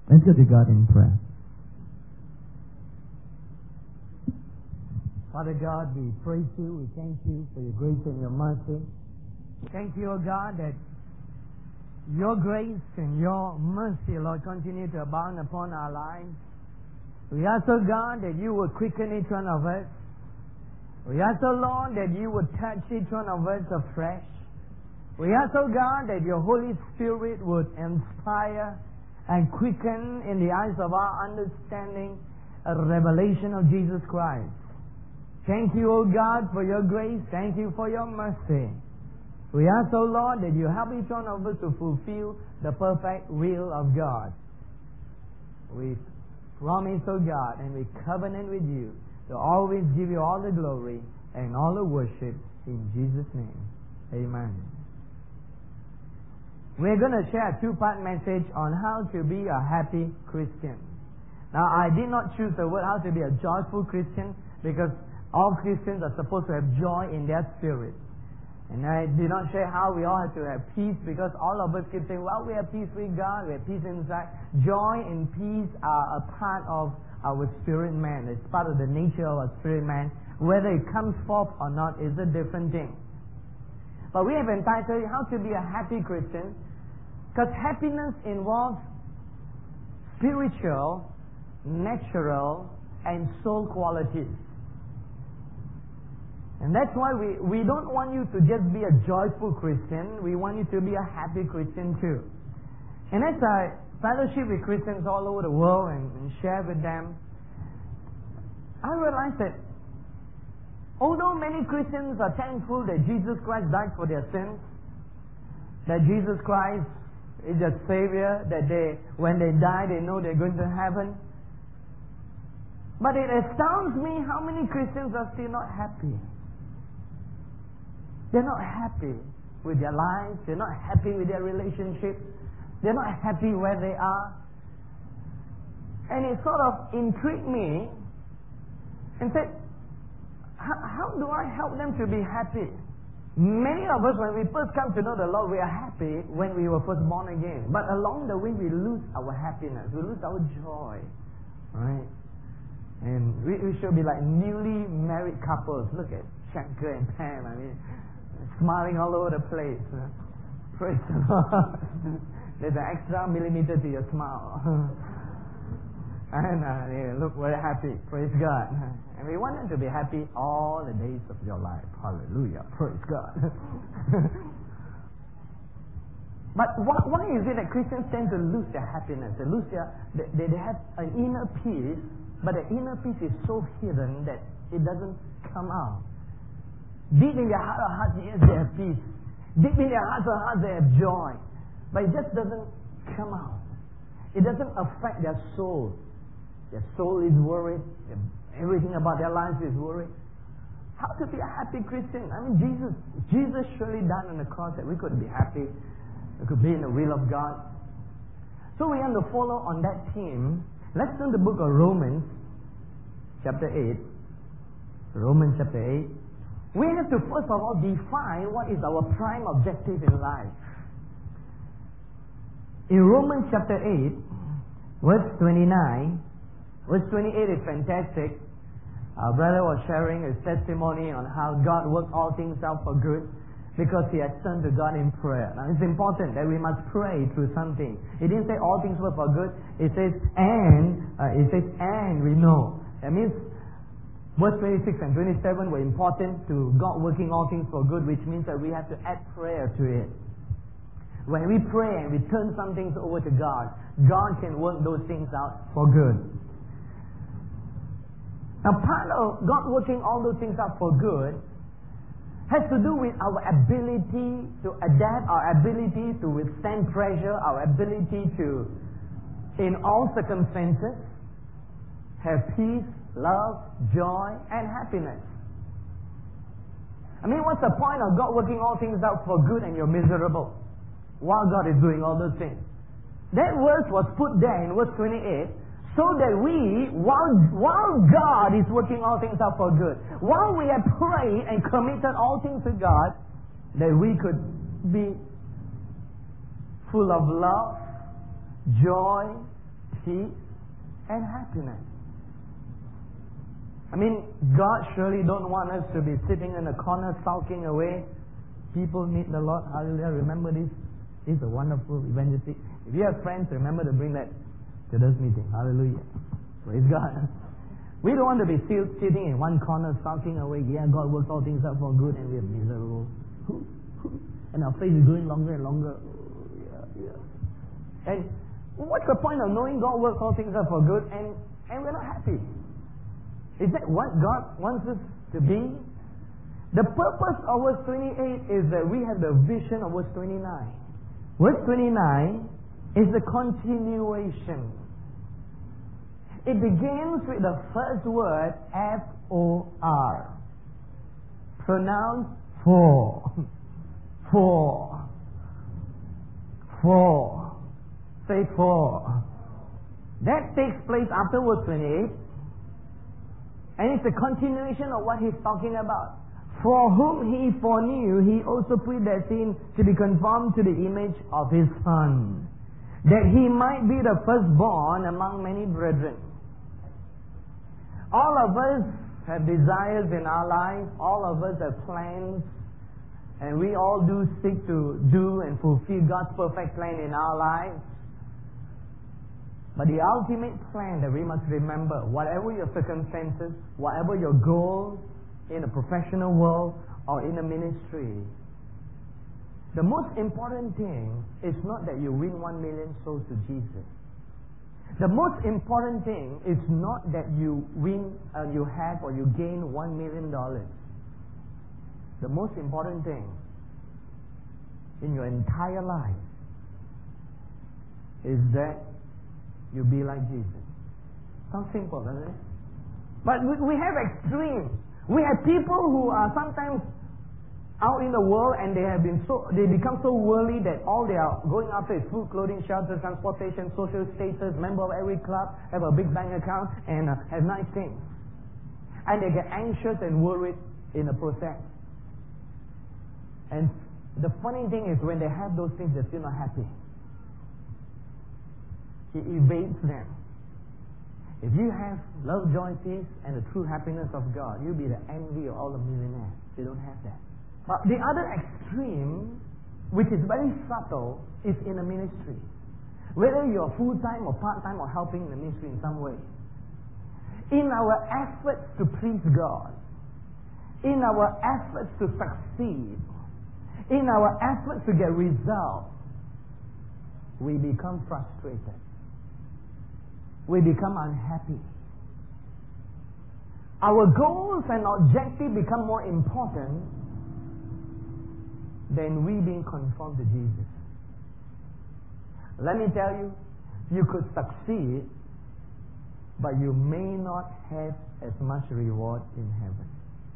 Let's go to God in prayer. Father God, we praise you. We thank you for your grace and your mercy. Thank you, O God, that your grace and your mercy, Lord, continue to abound upon our lives. We ask, O God, that you would quicken each one of us. We ask, O Lord, that you would touch each one of us afresh. We ask, O God, that your Holy Spirit would inspire and quicken in the eyes of our understanding a revelation of Jesus Christ. Thank you, O God, for your grace. Thank you for your mercy. We ask, O Lord, that you help each one of us to fulfill the perfect will of God. We promise, O God, and we covenant with you to always give you all the glory and all the worship in Jesus' name. Amen. We're going to share a two-part message on how to be a happy Christian. Now, I did not choose the word how to be a joyful Christian because all Christians are supposed to have joy in their spirit. And I did not share how we all have to have peace because all of us keep saying, well, we have peace with God, we have peace inside. Joy and peace are a part of our spirit man. It's part of the nature of our spirit man. Whether it comes forth or not is a different thing. But we have entitled how to be a happy Christian because happiness involves spiritual, natural, and soul qualities. And that's why we don't want you to just be a joyful Christian. We want you to be a happy Christian too. And as I fellowship with Christians all over the world and share with them, I realize that although many Christians are thankful that Jesus Christ died for their sins, that Jesus Christ is their Savior, that when they die they know they're going to heaven, but it astounds me how many Christians are still not happy. They're not happy with their lives. They're not happy with their relationships. They're not happy where they are. And it sort of intrigued me and said, how do I help them to be happy? Many of us, when we first come to know the Lord, we are happy when we were first born again. But along the way, we lose our happiness. We lose our joy. Right? And we should be like newly married couples. Look at Shankar and Pam. I mean, smiling all over the place. Praise the Lord. There's an extra millimeter to your smile. And they look very happy. Praise God. And we want them to be happy all the days of your life. Hallelujah. Praise God. But why is it that Christians tend to lose their happiness? They have an inner peace, but the inner peace is so hidden that it doesn't come out. Deep in their heart of hearts, yes, they have peace. Deep in their hearts of hearts, they have joy. But it just doesn't come out. It doesn't affect their soul. Their soul is worried. Everything about their lives is worried. How to be a happy Christian? I mean, Jesus surely died on the cross that we could be happy. We could be in the will of God. So we want to follow on that theme. Let's turn to the book of Romans, chapter 8. Romans chapter 8. We have to first of all define what is our prime objective in life. In Romans chapter 8, verse 29, verse 28 is fantastic. Our brother was sharing his testimony on how God worked all things out for good because he had turned to God in prayer. Now it's important that we must pray through something. It didn't say all things work for good. It says and we know. That means verse 26 and 27 were important to God working all things for good, which means that we have to add prayer to it. When we pray and we turn some things over to God, God can work those things out for good. Now, part of God working all those things out for good has to do with our ability to adapt, our ability to withstand pressure, our ability to, in all circumstances, have peace, love, joy, and happiness. I mean, what's the point of God working all things out for good and you're miserable while God is doing all those things? That verse was put there in verse 28 so that we, while God is working all things out for good, while we have prayed and committed all things to God, that we could be full of love, joy, peace, and happiness. I mean, God surely don't want us to be sitting in a corner sulking away. People need the Lord. Hallelujah. Remember this. This is a wonderful evangelistic. If you have friends, remember to bring that to this meeting. Hallelujah. Praise God. We don't want to be still sitting in one corner sulking away. Yeah, God works all things out for good, and we are miserable. And our face is growing longer and longer. And what's the point of knowing God works all things out for good and we're not happy? Is that what God wants us to be? The purpose of verse 28 is that we have the vision of verse 29. Verse 29 is the continuation. It begins with the first word, F-O-R. Pronounced for. For. For. Say for. That takes place after verse 28. And it's a continuation of what he's talking about. For whom he foreknew, he also predestined to be conformed to the image of his Son, that he might be the firstborn among many brethren. All of us have desires in our lives. All of us have plans. And we all do seek to do and fulfill God's perfect plan in our lives. But the ultimate plan that we must remember, whatever your circumstances, whatever your goals in the professional world or in the ministry, the most important thing is not that you win 1 million souls to Jesus. The most important thing is not that you win, you have or you gain $1 million. The most important thing in your entire life is that you be like Jesus. Sounds simple, doesn't it? But we have extremes. We have people who are sometimes out in the world and they become so worldly that all they are going after is food, clothing, shelter, transportation, social status, member of every club, have a big bank account, and have nice things. And they get anxious and worried in the process. And the funny thing is when they have those things, they're still not happy. He evades them. If you have love, joy, peace, and the true happiness of God, you'll be the envy of all the millionaires. They don't have that. But the other extreme, which is very subtle, is in the ministry. Whether you're full-time or part-time or helping the ministry in some way. In our efforts to please God, in our efforts to succeed, in our efforts to get results, we become frustrated. We become unhappy. Our goals and objectives become more important than we being conformed to Jesus. Let me tell you, you could succeed, but you may not have as much reward in heaven.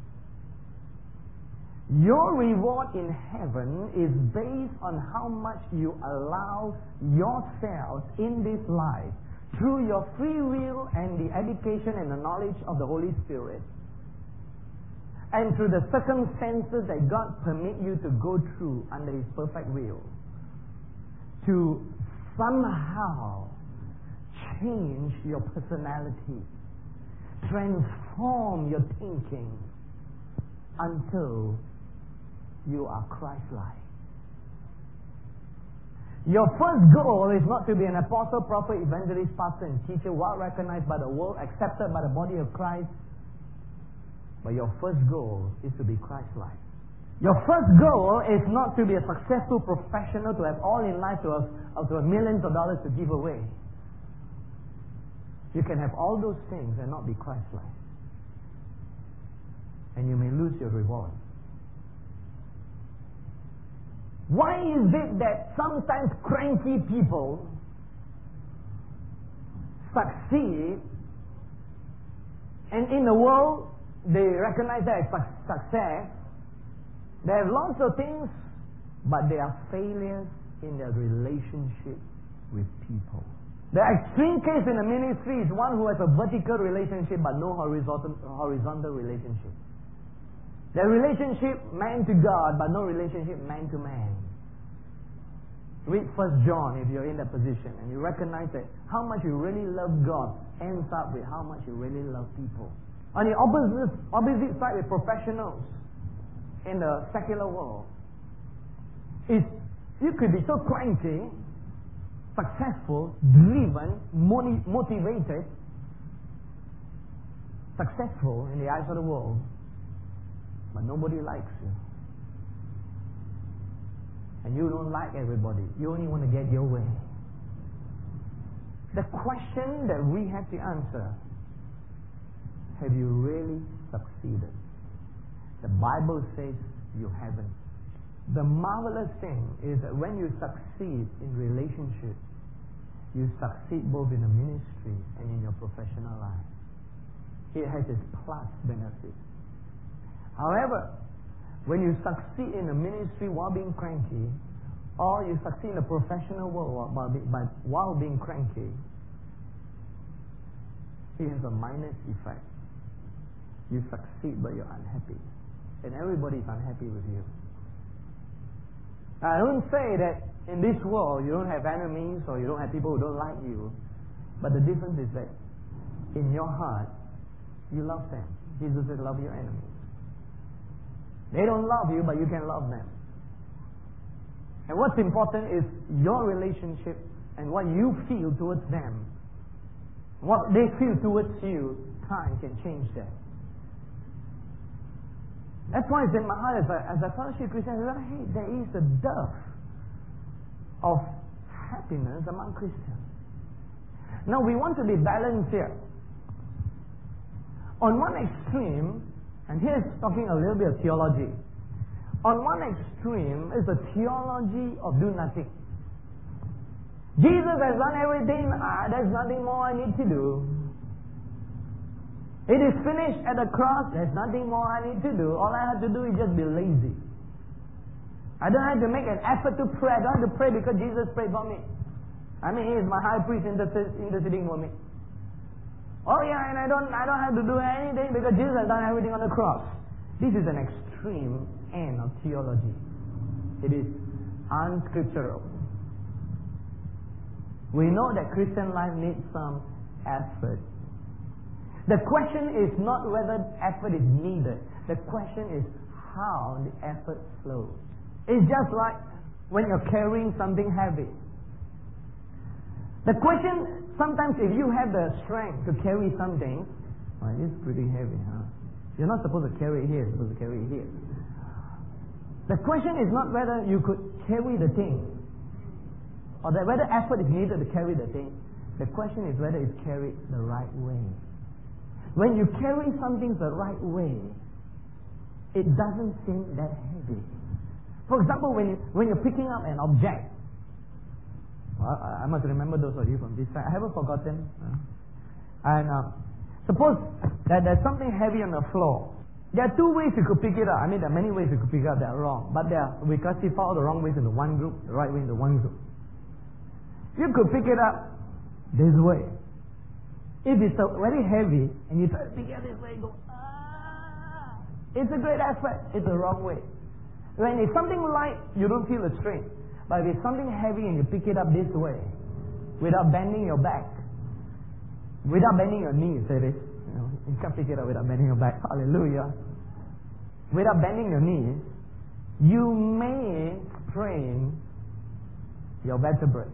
Your reward in heaven is based on how much you allow yourself in this life through your free will and the education and the knowledge of the Holy Spirit, and through the circumstances that God permits you to go through under His perfect will, to somehow change your personality, transform your thinking until you are Christ-like. Your first goal is not to be an apostle, prophet, evangelist, pastor, and teacher, well recognized by the world, accepted by the body of Christ. But your first goal is to be Christ-like. Your first goal is not to be a successful professional, to have all in life, to have millions of dollars to give away. You can have all those things and not be Christ-like. And you may lose your reward. Why is it that sometimes cranky people succeed, and in the world they recognize that as success? They have lots of things, but they are failures in their relationship with people. The extreme case in the ministry is one who has a vertical relationship but no horizontal relationship. The relationship man to God, but no relationship man to man. Read 1 John if you're in that position, and you recognize that how much you really love God ends up with how much you really love people. On the opposite side with professionals in the secular world, is you could be so cranky, successful, driven, motivated, successful in the eyes of the world, but nobody likes you. And you don't like everybody. You only want to get your way. The question that we have to answer, have you really succeeded? The Bible says you haven't. The marvelous thing is that when you succeed in relationship, you succeed both in the ministry and in your professional life. It has its plus benefit. However, when you succeed in the ministry while being cranky, or you succeed in the professional world while being cranky, it has a minus effect. You succeed but you're unhappy. And everybody is unhappy with you. I don't say that in this world you don't have enemies or you don't have people who don't like you. But the difference is that in your heart, you love them. Jesus said, love your enemies. They don't love you, but you can love them. And what's important is your relationship and what you feel towards them. What they feel towards you, time can change that. That's why it's in my heart as a fellowship Christian, hey, there is a dearth of happiness among Christians. Now we want to be balanced here. On one extreme, and here's talking a little bit of theology. On one extreme is the theology of do nothing. Jesus has done everything. There's nothing more I need to do. It is finished at the cross. There's nothing more I need to do. All I have to do is just be lazy. I don't have to make an effort to pray. I don't have to pray because Jesus prayed for me. I mean, He is my high priest interceding for me. Oh yeah, and I don't have to do anything because Jesus has done everything on the cross. This is an extreme end of theology. It is unscriptural. We know that Christian life needs some effort. The question is not whether effort is needed. The question is how the effort flows. It's just like when you're carrying something heavy. The question, sometimes if you have the strength to carry something, it's pretty heavy, huh? You're not supposed to carry it here, you're supposed to carry it here. The question is not whether you could carry the thing, or that whether effort is needed to carry the thing. The question is whether it's carried the right way. When you carry something the right way, it doesn't seem that heavy. For example, when you're picking up an object, I must remember those of you from this side. I haven't forgotten. And suppose that there's something heavy on the floor. There are two ways you could pick it up. I mean, there are many ways you could pick it up that are wrong. But we classify all the wrong ways into one group, the right way into one group. You could pick it up this way. If it's very heavy and you try to pick it up this way, you go, it's a great effort. It's the wrong way. When it's something light, you don't feel the strain. But if it's something heavy and you pick it up this way, without bending your back, without bending your knees, that is, you can't pick it up without bending your back. Hallelujah. Without bending your knees, you may strain your vertebrae.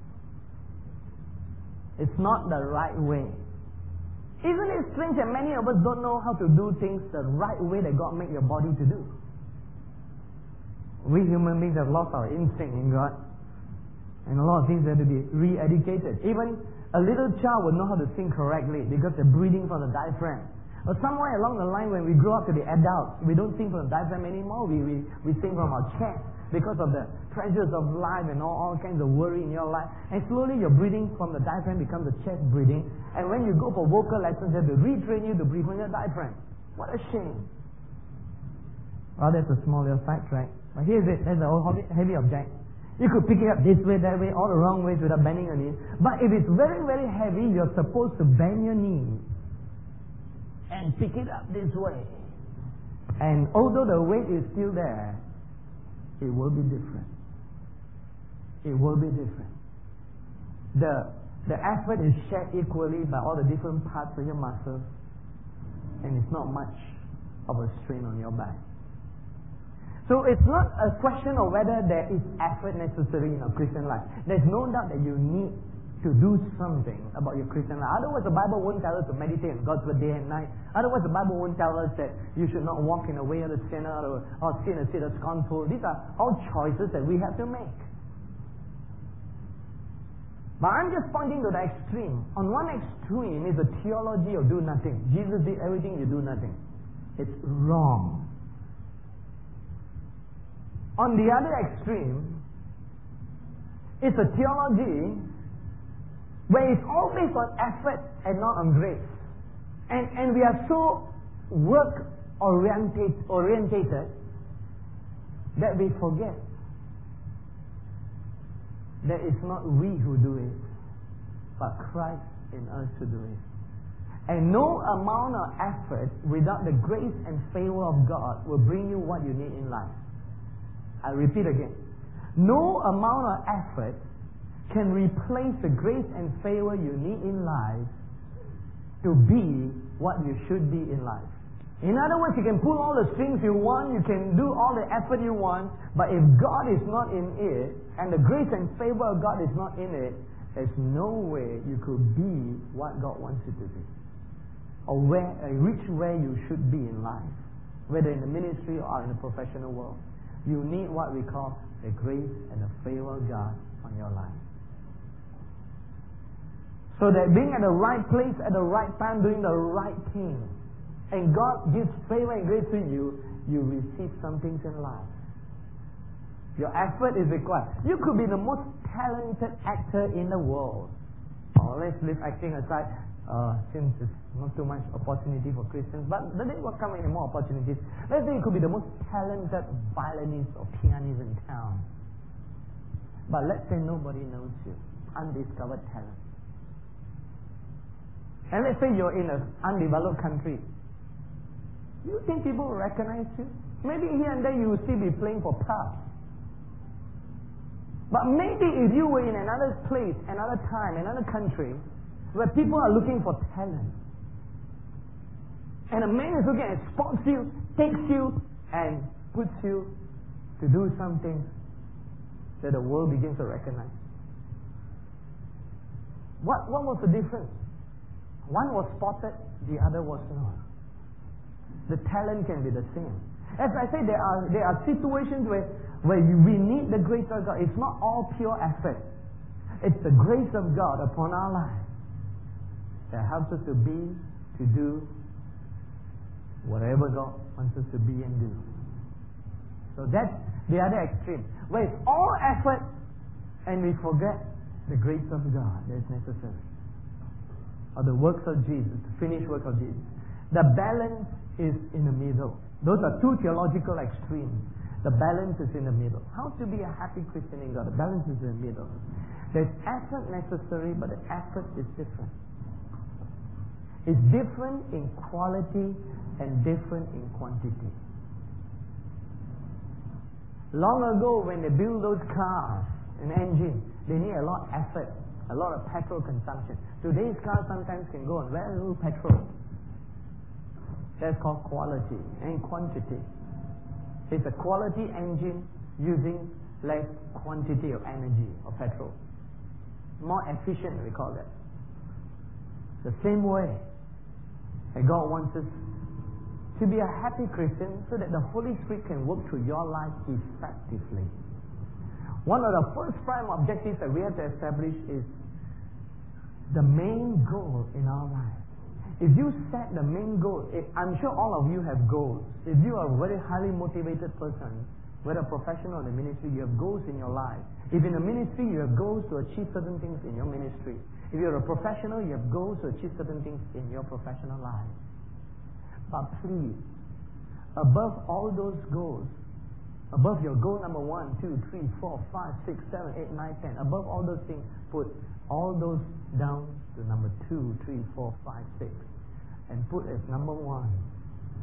It's not the right way. Isn't it strange that many of us don't know how to do things the right way that God made your body to do? We human beings have lost our instinct in God. And a lot of things have to be re-educated. Even a little child will know how to sing correctly because they're breathing from the diaphragm. But somewhere along the line when we grow up to be adults, we don't sing from the diaphragm anymore. We sing from our chest because of the pressures of life and all kinds of worry in your life. And slowly your breathing from the diaphragm becomes a chest breathing. And when you go for vocal lessons, they have to retrain you to breathe from your diaphragm. What a shame. Well, that's a small little sidetrack. But here's it. There's a heavy object. You could pick it up this way, that way, all the wrong ways without bending your knees. But if it's very, very heavy, you're supposed to bend your knees and pick it up this way. And although the weight is still there, it will be different. it will be different. The effort is shared equally by all the different parts of your muscles, and it's not much of a strain on your back. So it's not a question of whether there is effort necessary in a Christian life. There's no doubt that you need to do something about your Christian life. Otherwise, the Bible won't tell us to meditate on God's word day and night. Otherwise, the Bible won't tell us that you should not walk in the way of the sinner or sin a seat of scornful. These are all choices that we have to make. But I'm just pointing to the extreme. On one extreme is the theology of do nothing. Jesus did everything, you do nothing. It's wrong. On the other extreme is a theology where it's all based on effort and not on grace. And we are so work-orientated that we forget that it's not we who do it, but Christ in us who do it. And no amount of effort without the grace and favor of God will bring you what you need in life. I repeat again. No amount of effort can replace the grace and favor you need in life to be what you should be in life. In other words, you can pull all the strings you want, you can do all the effort you want, but if God is not in it, and the grace and favor of God is not in it, there's no way you could be what God wants you to be. Or reach where you should be in life, whether in the ministry or in the professional world. You need what we call the grace and the favor of God on your life. So that being at the right place at the right time, doing the right thing, and God gives favor and grace to you, you receive some things in life. Your effort is required. You could be the most talented actor in the world. Let's leave acting aside, since there's not too much opportunity for Christians, but there will come any more opportunities. Let's say you could be the most talented violinist or pianist in town. But let's say nobody knows you. Undiscovered talent. And let's say you're in an undeveloped country. You think people will recognize you? Maybe here and there you will still be playing for pubs. But maybe if you were in another place, another time, another country, where people are looking for talent, and a man is looking and spots you, takes you, and puts you to do something that the world begins to recognize. What was the difference? One was spotted, the other was not. The talent can be the same. As I say, there are situations where we need the grace of God. It's not all pure effort. It's the grace of God upon our lives that helps us to be, to do whatever God wants us to be and do. So that's the other extreme, where it's all effort and we forget the grace of God that is necessary, or the works of Jesus, the finished work of Jesus. The balance is in the middle. Those are two theological extremes. The balance is in the middle. How to be a happy Christian in God? The balance is in the middle. There's effort necessary, but the effort is different. It's different in quality and different in quantity. Long ago, when they built those cars and engines, they need a lot of effort, a lot of petrol consumption. Today's cars sometimes can go on very little petrol. That's called quality and quantity. It's a quality engine using less quantity of energy or petrol. More efficient, we call that. The same way that God wants us to be a happy Christian so that the Holy Spirit can work through your life effectively. One of the first prime objectives that we have to establish is the main goal in our life. If you set the main goal, I'm sure all of you have goals. If you are a very highly motivated person, whether professional or in the ministry, you have goals in your life. If in the ministry, you have goals to achieve certain things in your ministry. If you're a professional, you have goals to achieve certain things in your professional life. But please, above all those goals, above your goal number 1, 2, 3, 4, 5, 6, 7, 8, 9, 10, above all those things, put all those down to number 2, 3, 4, 5, 6. And put as number 1,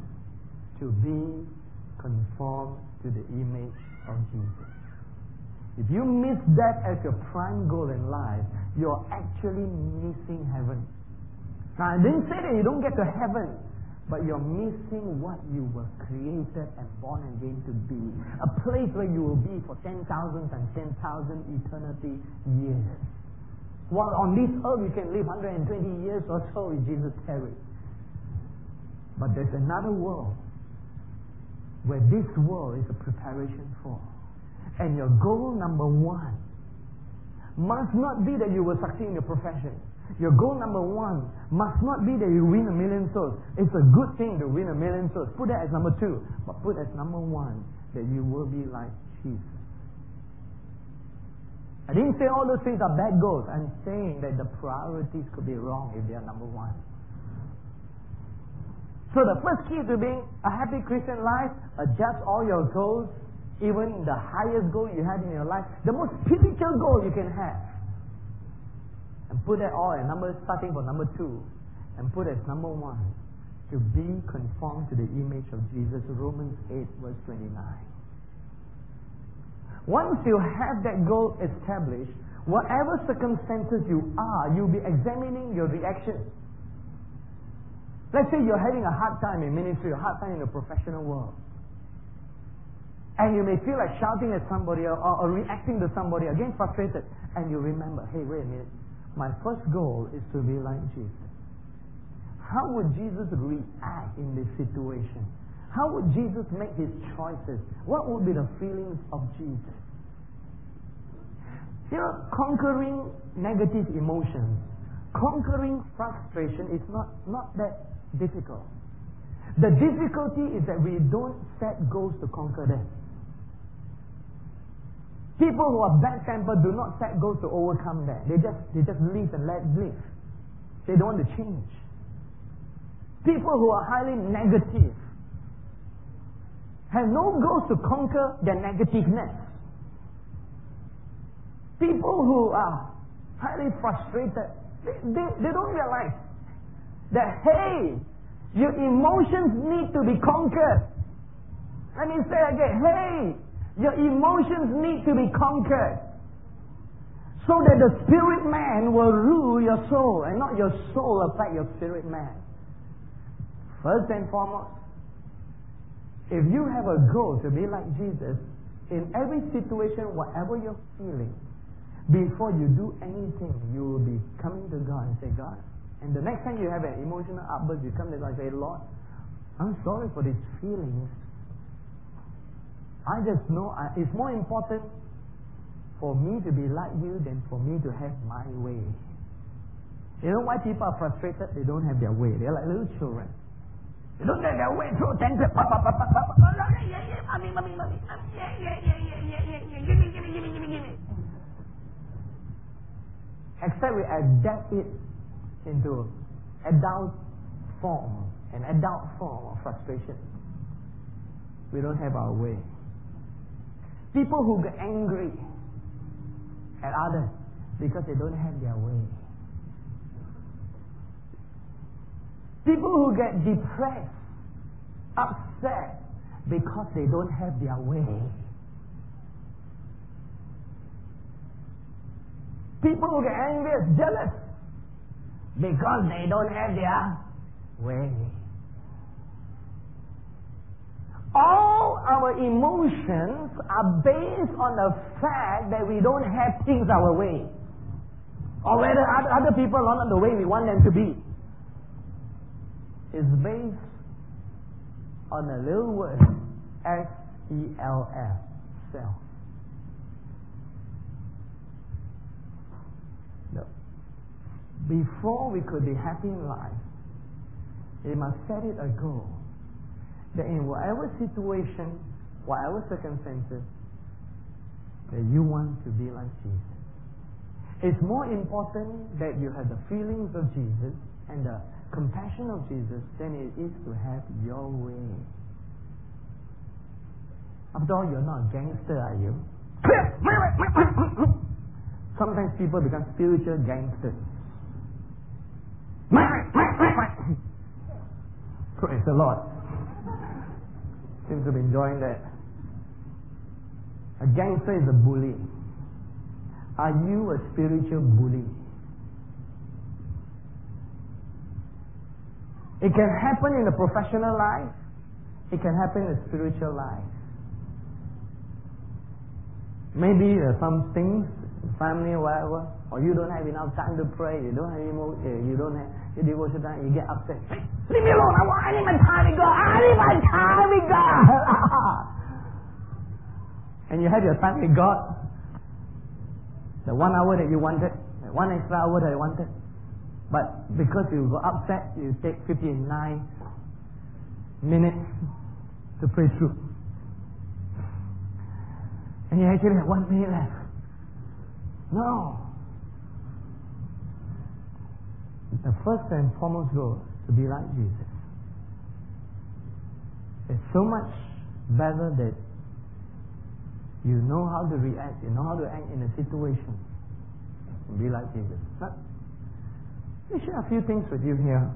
to be conformed to the image of Jesus. If you miss that as your prime goal in life, you're actually missing heaven. Now, I didn't say that you don't get to heaven, but you're missing what you were created and born again to be. A place where you will be for 10,000 and 10,000 eternity years. While on this earth you can live 120 years or so if Jesus tarries. But there's another world where this world is a preparation for. And your goal number one must not be that you will succeed in your profession. Your goal number one must not be that you win 1 million souls. It's a good thing to win 1 million souls. Put that as number two. But put as number one that you will be like Jesus. I didn't say all those things are bad goals. I'm saying that the priorities could be wrong if they are number one. So the first key to being a happy Christian life, adjust all your goals, even the highest goal you have in your life, the most spiritual goal you can have. And put that all at starting from number two, and put as number one, to be conformed to the image of Jesus, Romans 8 verse 29. Once you have that goal established, whatever circumstances you are, you'll be examining your reaction. Let's say you're having a hard time in ministry, a hard time in the professional world. And you may feel like shouting at somebody or reacting to somebody, again frustrated. And you remember, hey, wait a minute. My first goal is to be like Jesus. How would Jesus react in this situation? How would Jesus make his choices? What would be the feelings of Jesus? You know, conquering negative emotions, conquering frustration is not that difficult. The difficulty is that we don't set goals to conquer them. People who are bad-tempered do not set goals to overcome that. They just live and let live. They don't want to change. People who are highly negative have no goals to conquer their negativeness. People who are highly frustrated, they don't realize that, hey, your emotions need to be conquered. Let me say again, hey, your emotions need to be conquered, so that the spirit man will rule your soul and not your soul affect your spirit man. First and foremost, if you have a goal to be like Jesus, in every situation, whatever you're feeling, before you do anything, you will be coming to God and say, God, and the next time you have an emotional outburst, you come to God and say, Lord, I'm sorry for these feelings. I just know it's more important for me to be like you than for me to have my way. You know why people are frustrated? They don't have their way. They're like little children. They don't have their way, throw tantrums. Mommy. Gimme. Except we adapt it into an adult form of frustration. We don't have our way. People who get angry at others because they don't have their way. People who get depressed, upset because they don't have their way. People who get envious, jealous because they don't have their way. All our emotions are based on the fact that we don't have things our way, or whether other people are not the way we want them to be. It's based on a little word, S-E-L-F, self. No. Before we could be happy in life, we must set it a goal that in whatever situation, whatever circumstances, that you want to be like Jesus. It's more important that you have the feelings of Jesus and the compassion of Jesus than it is to have your way. After all, you're not a gangster, are you? Sometimes people become spiritual gangsters. Praise the Lord. Seems to be enjoying that. A gangster is a bully. Are you a spiritual bully? It can happen in the professional life. It can happen in the spiritual life. Maybe some things, family or whatever, or you don't have enough time to pray, you don't have you don't have your devotion time, you get upset. Hey, leave me alone, I need my time with God, I need my time with God. And you have your time with God, the 1 hour that you wanted, the 1 extra hour that you wanted, but because you got upset, you take 59 minutes to pray through. And you actually have 1 minute left. No. The first and foremost goal is to be like Jesus. It's so much better that you know how to react, you know how to act in a situation. And be like Jesus. But let me share a few things with you here.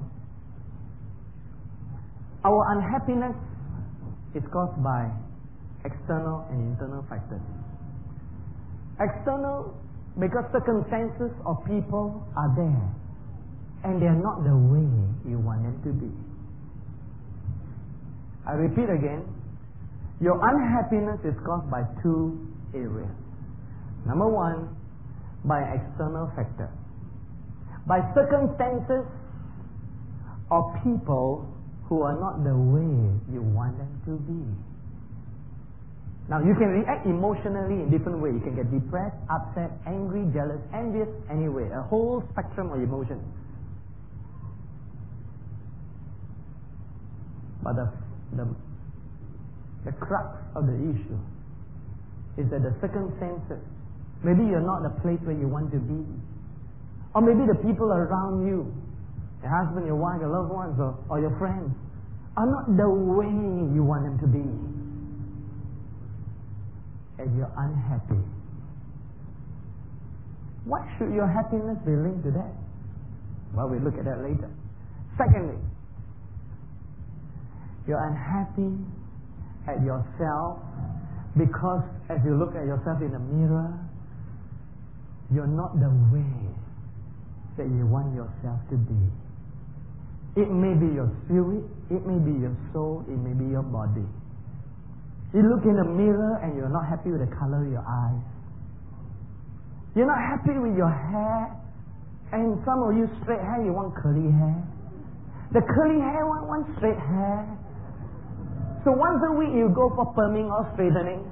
Our unhappiness is caused by external and internal factors. External, because circumstances or people are there and they are not the way you want them to be. I repeat again, your unhappiness is caused by 2 areas. Number 1, by external factor. By circumstances or people who are not the way you want them to be. Now, you can react emotionally in different ways. You can get depressed, upset, angry, jealous, envious, anyway. A whole spectrum of emotions. But the crux of the issue is that the circumstances, maybe you're not the place where you want to be. Or maybe the people around you, your husband, your wife, your loved ones, or your friends, are not the way you want them to be. And you're unhappy. What should your happiness be linked to that? Well, we'll look at that later. Secondly, you're unhappy at yourself because as you look at yourself in the mirror, you're not the way that you want yourself to be. It may be your spirit, it may be your soul, it may be your body. You look in the mirror and you're not happy with the color of your eyes. You're not happy with your hair. And some of you straight hair, you want curly hair. The curly hair want straight hair. So once a week you go for perming or straightening.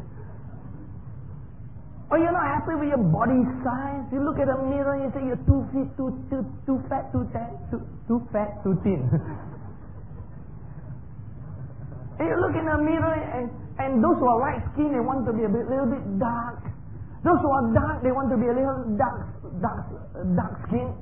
Or you're not happy with your body size. You look at the mirror and you say you're too fit, too fat, too fat, too thin. And you look in the mirror and those who are light skinned, they want to be little bit dark. Those who are dark, they want to be a little dark skin.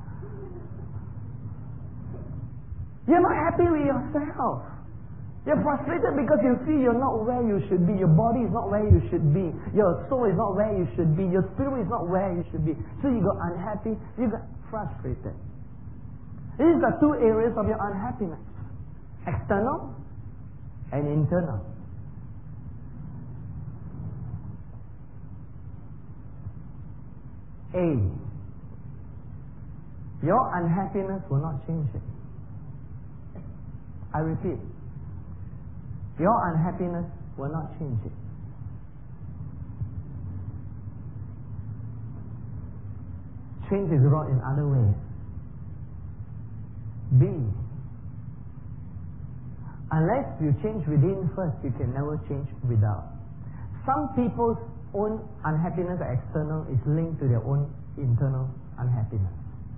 You're not happy with yourself. You're frustrated because you see you're not where you should be. Your body is not where you should be. Your soul is not where you should be. Your spirit is not where you should be. So you got unhappy, you got frustrated. These are 2 areas of your unhappiness. External and internal. A. Your unhappiness will not change it. I repeat. Your unhappiness will not change it. Change is wrought in other ways. B. Unless you change within first, you can never change without. Some people's own unhappiness external is linked to their own internal unhappiness.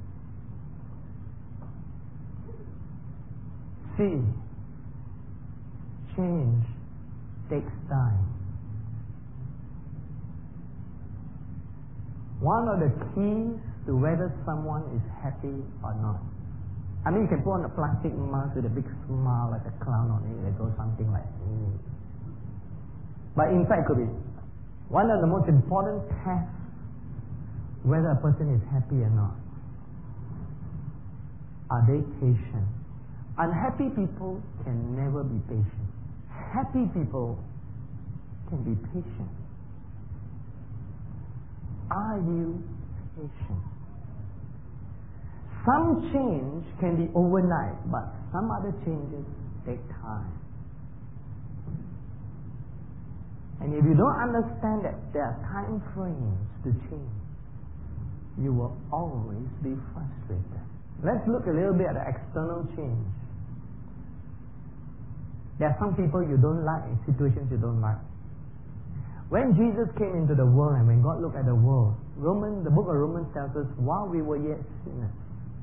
C. Change takes time. One of the keys to whether someone is happy or not. I mean, you can put on a plastic mask with a big smile like a clown on it that goes something like But inside could be one of the most important tests whether a person is happy or not. Are they patient? Unhappy people can never be patient. Happy people can be patient. Are you patient? Some change can be overnight, but some other changes take time. And if you don't understand that there are time frames to change, you will always be frustrated. Let's look a little bit at the external change. There are some people you don't like, situations you don't like. When Jesus came into the world and when God looked at the world, the book of Romans tells us, while we were yet sinners,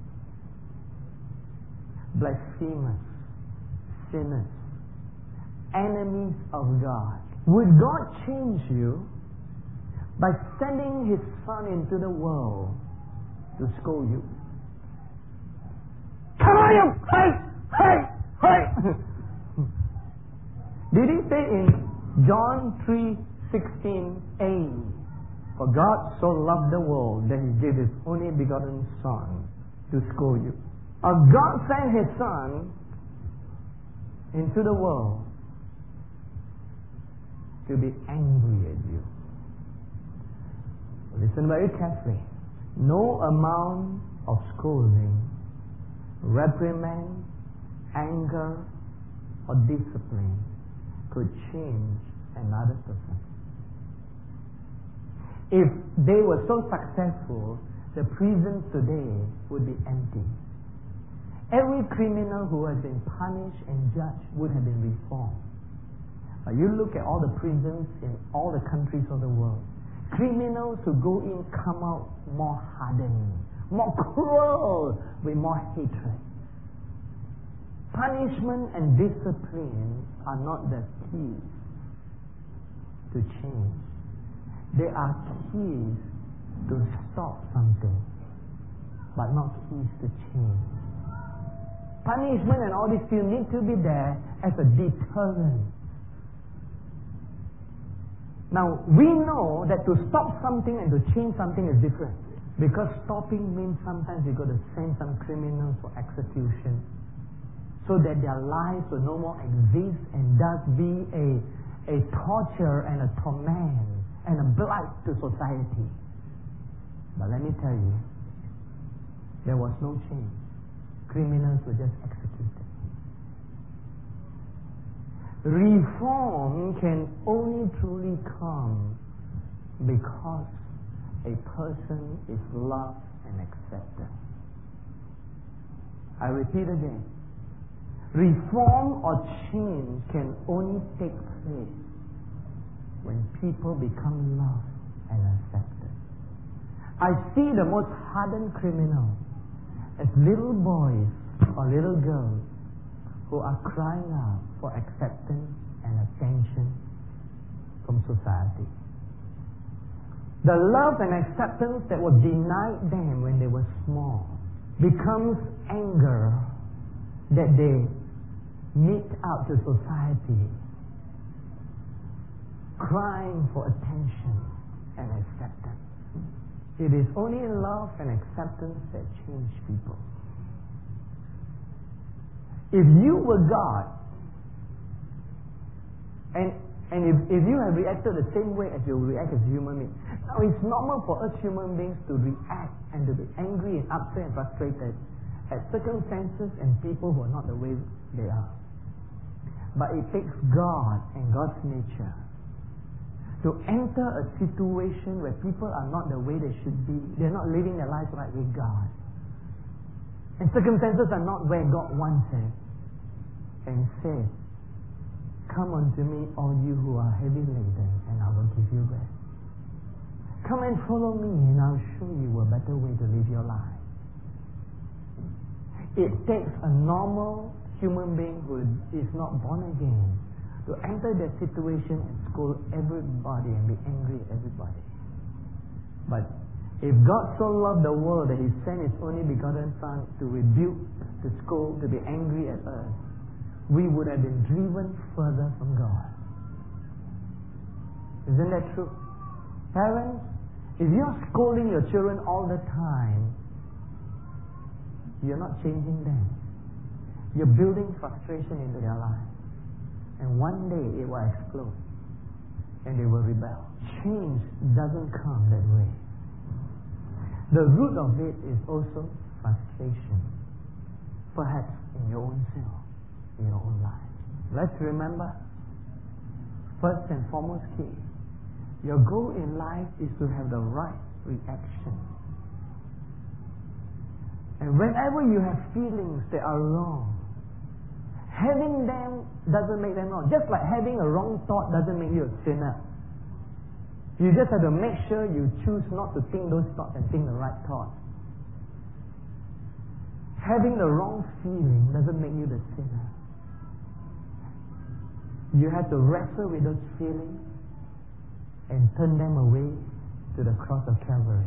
blasphemers, sinners, enemies of God, would God change you by sending His Son into the world to scold you? Come on, you! Hey! Did He say in John 3:16a, for God so loved the world that He gave His only begotten Son to scold you? Or God sent His Son into the world to be angry at you. Listen very carefully. No amount of scolding, reprimand, anger, or discipline could change another person. If they were so successful, the prisons today would be empty. Every criminal who has been punished and judged would have been reformed. You look at all the prisons in all the countries of the world. Criminals who go in come out more hardened, more cruel, with more hatred. Punishment and discipline are not the keys to change. They are keys to stop something, but not keys to change. Punishment and all these still need to be there as a deterrent. Now, we know that to stop something and to change something is different. Because stopping means sometimes you've got to send some criminals for execution so that their lives will no more exist and thus be a torture and a torment and a blight to society. But let me tell you, there was no change. Criminals were just executed. Reform can only truly come because a person is loved and accepted. I repeat again. Reform or change can only take place when people become loved and accepted. I see the most hardened criminals as little boys or little girls who are crying out for acceptance and attention from society. The love and acceptance that was denied them when they were small becomes anger that they meet out to society, crying for attention and acceptance. It is only love and acceptance that change people. If you were God, and if you have reacted the same way as you react as a human being, now it's normal for us human beings to react and to be angry and upset and frustrated at circumstances and people who are not the way they are. But it takes God and God's nature to enter a situation where people are not the way they should be. They're not living their lives right with God. And circumstances are not where God wants it. And say, come unto me, all you who are heavy laden, and I will give you rest. Come and follow me, and I'll show you a better way to live your life. It takes a normal human being who is not born again to enter that situation and scold everybody and be angry at everybody. But if God so loved the world that He sent His only begotten Son to rebuke, to scold, to be angry at us, we would have been driven further from God. Isn't that true? Parents, if you're scolding your children all the time, you're not changing them. You're building frustration into their lives. And one day it will explode. And they will rebel. Change doesn't come that way. The root of it is also frustration. Perhaps in your own self, in your own life. Let's remember, first and foremost key, your goal in life is to have the right reaction. And whenever you have feelings that are wrong, having them doesn't make them wrong. Just like having a wrong thought doesn't make you a sinner. You just have to make sure you choose not to think those thoughts and think the right thoughts. Having the wrong feeling doesn't make you the sinner. You have to wrestle with those feelings and turn them away to the cross of Calvary.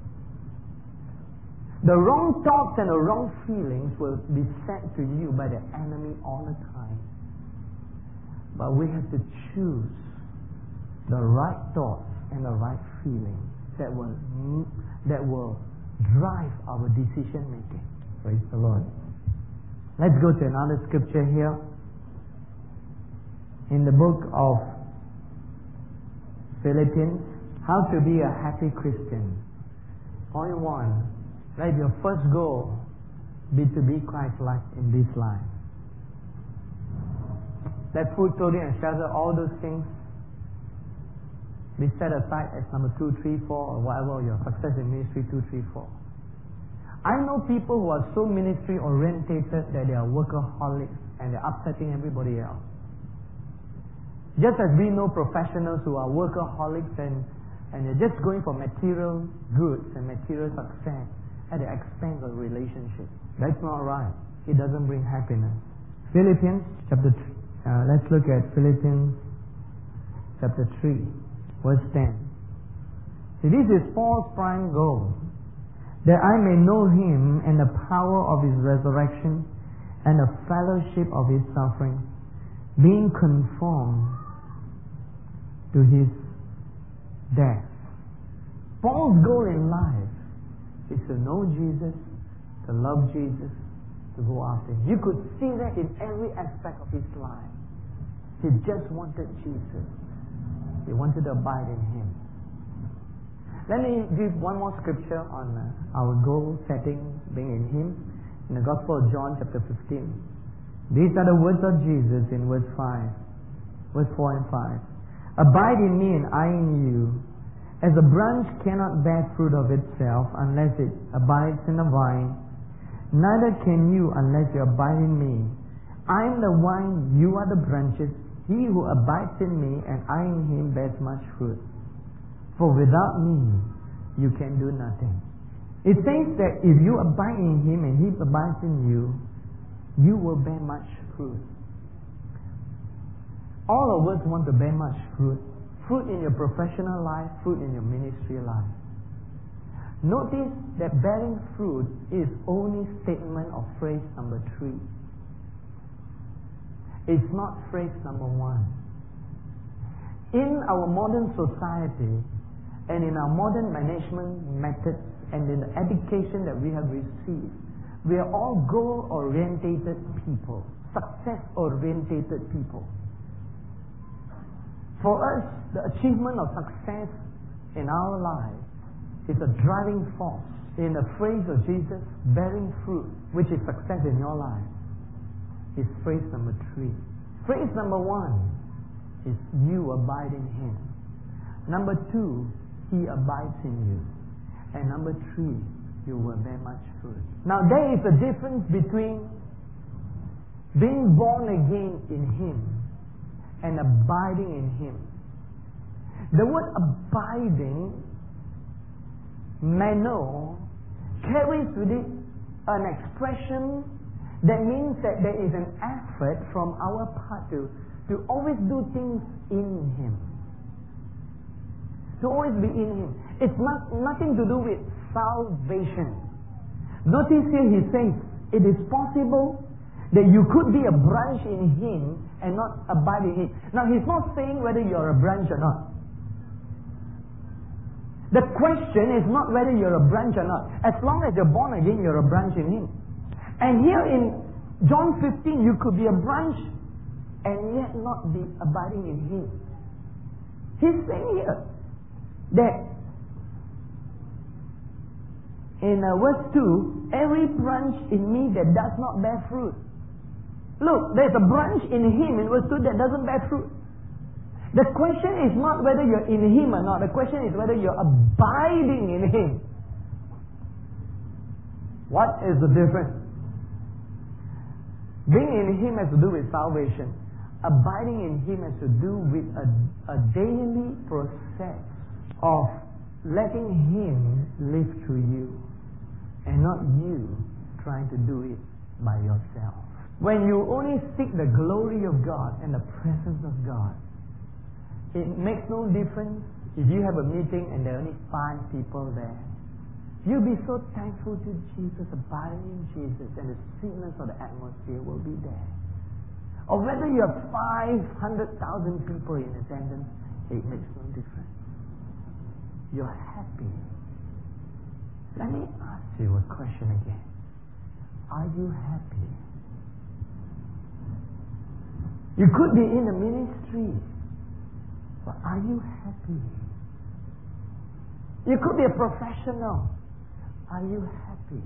The wrong thoughts and the wrong feelings will be sent to you by the enemy all the time. But we have to choose the right thoughts and the right feelings that will drive our decision making. Praise the Lord. Let's go to another scripture here. In the book of Philippians, how to be a happy Christian. Point 1. Let your first goal be to be Christ-like in this life. Let food, clothing, and shelter, all those things, be set aside as number 2, 3, 4, or whatever your success in ministry 2, 3, 4. I know people who are so ministry orientated that they are workaholics and they're upsetting everybody else. Just as we know professionals who are workaholics and they're just going for material goods and material success at the expense of relationships. That's not right. It doesn't bring happiness. Philippians chapter 3. Let's look at Philippians chapter 3, verse 10. See, this is Paul's prime goal, that I may know Him and the power of His resurrection and the fellowship of His suffering, being conformed to His death. Paul's goal in life is to know Jesus, to love Jesus, to go after Him. You could see that in every aspect of his life. He just wanted Jesus. He wanted to abide in Him. Let me give one more scripture on our goal setting being in Him. In the Gospel of John chapter 15. These are the words of Jesus in verse 4 and 5. Abide in me and I in you. As a branch cannot bear fruit of itself unless it abides in the vine, neither can you unless you abide in me. I am the vine, you are the branches. He who abides in me and I in him bears much fruit. For without me, you can do nothing. It says that if you abide in Him and He abides in you, you will bear much fruit. All of us want to bear much fruit. Fruit in your professional life, fruit in your ministry life. Notice that bearing fruit is only statement of phrase number 3. It's not phrase number 1. In our modern society and in our modern management methods and in the education that we have received, we are all goal-orientated people, success-orientated people. For us, the achievement of success in our life is a driving force. In the phrase of Jesus, bearing fruit, which is success in your life, is phrase number 3. Phrase number 1 is you abide in Him. Number 2, He abides in you. And number 3, you will bear much fruit. Now there is a difference between being born again in Him and abiding in Him. The word abiding, meno, carries with it an expression that means that there is an effort from our part to always do things in Him. To always be in Him. It's nothing to do with salvation. Notice here he says, it is possible that you could be a branch in Him and not abide in Him. Now he's not saying whether you're a branch or not. The question is not whether you're a branch or not. As long as you're born again, you're a branch in Him. And here in John 15, you could be a branch and yet not be abiding in Him. He's saying here that in verse 2, every branch in me that does not bear fruit. Look, there's a branch in him in verse 2 that doesn't bear fruit. The question is not whether you're in him or not. The question is whether you're abiding in him. What is the difference? Being in him has to do with salvation. Abiding in him has to do with a daily process of letting him live through you and not you trying to do it by yourself. When you only seek the glory of God and the presence of God, it makes no difference if you have a meeting and there are only 5 people there. You'll be so thankful to Jesus, abiding in Jesus, and the sweetness of the atmosphere will be there. Or whether you have 500,000 people in attendance, it makes no difference. You're happy. Let me ask you a question again. Are you happy? You could be in the ministry, but are you happy? You could be a professional. Are you happy?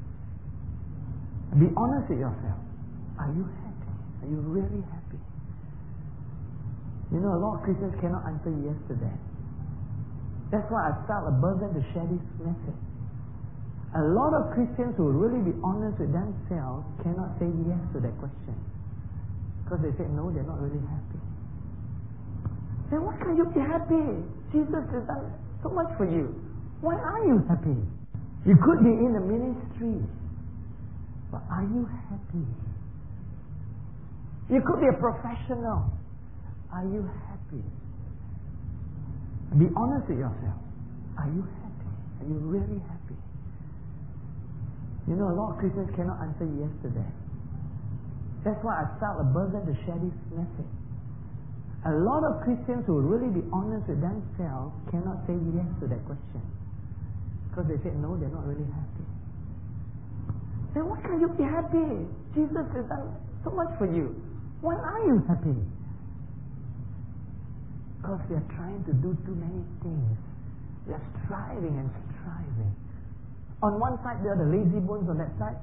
Be honest with yourself. Are you happy? Are you really happy? You know, a lot of Christians cannot answer yes to that. That's why I felt a burden to share this message. A lot of Christians who really be honest with themselves cannot say yes to that question. Because they say, no, they're not really happy. Then why can't you be happy? Jesus has done so much for you. Why are you happy? You could be in the ministry, but are you happy? You could be a professional. Are you happy? Be honest with yourself. Are you happy? Are you really happy? You know, a lot of Christians cannot answer yes to that. That's why I felt a burden to share this message. A lot of Christians who really be honest with themselves cannot say yes to that question. Because they say, no, they're not really happy. Then why can't you be happy? Jesus has done so much for you. Why are you happy? Because we are trying to do too many things. We are striving and striving. On one side, there are the lazy bones. On that side,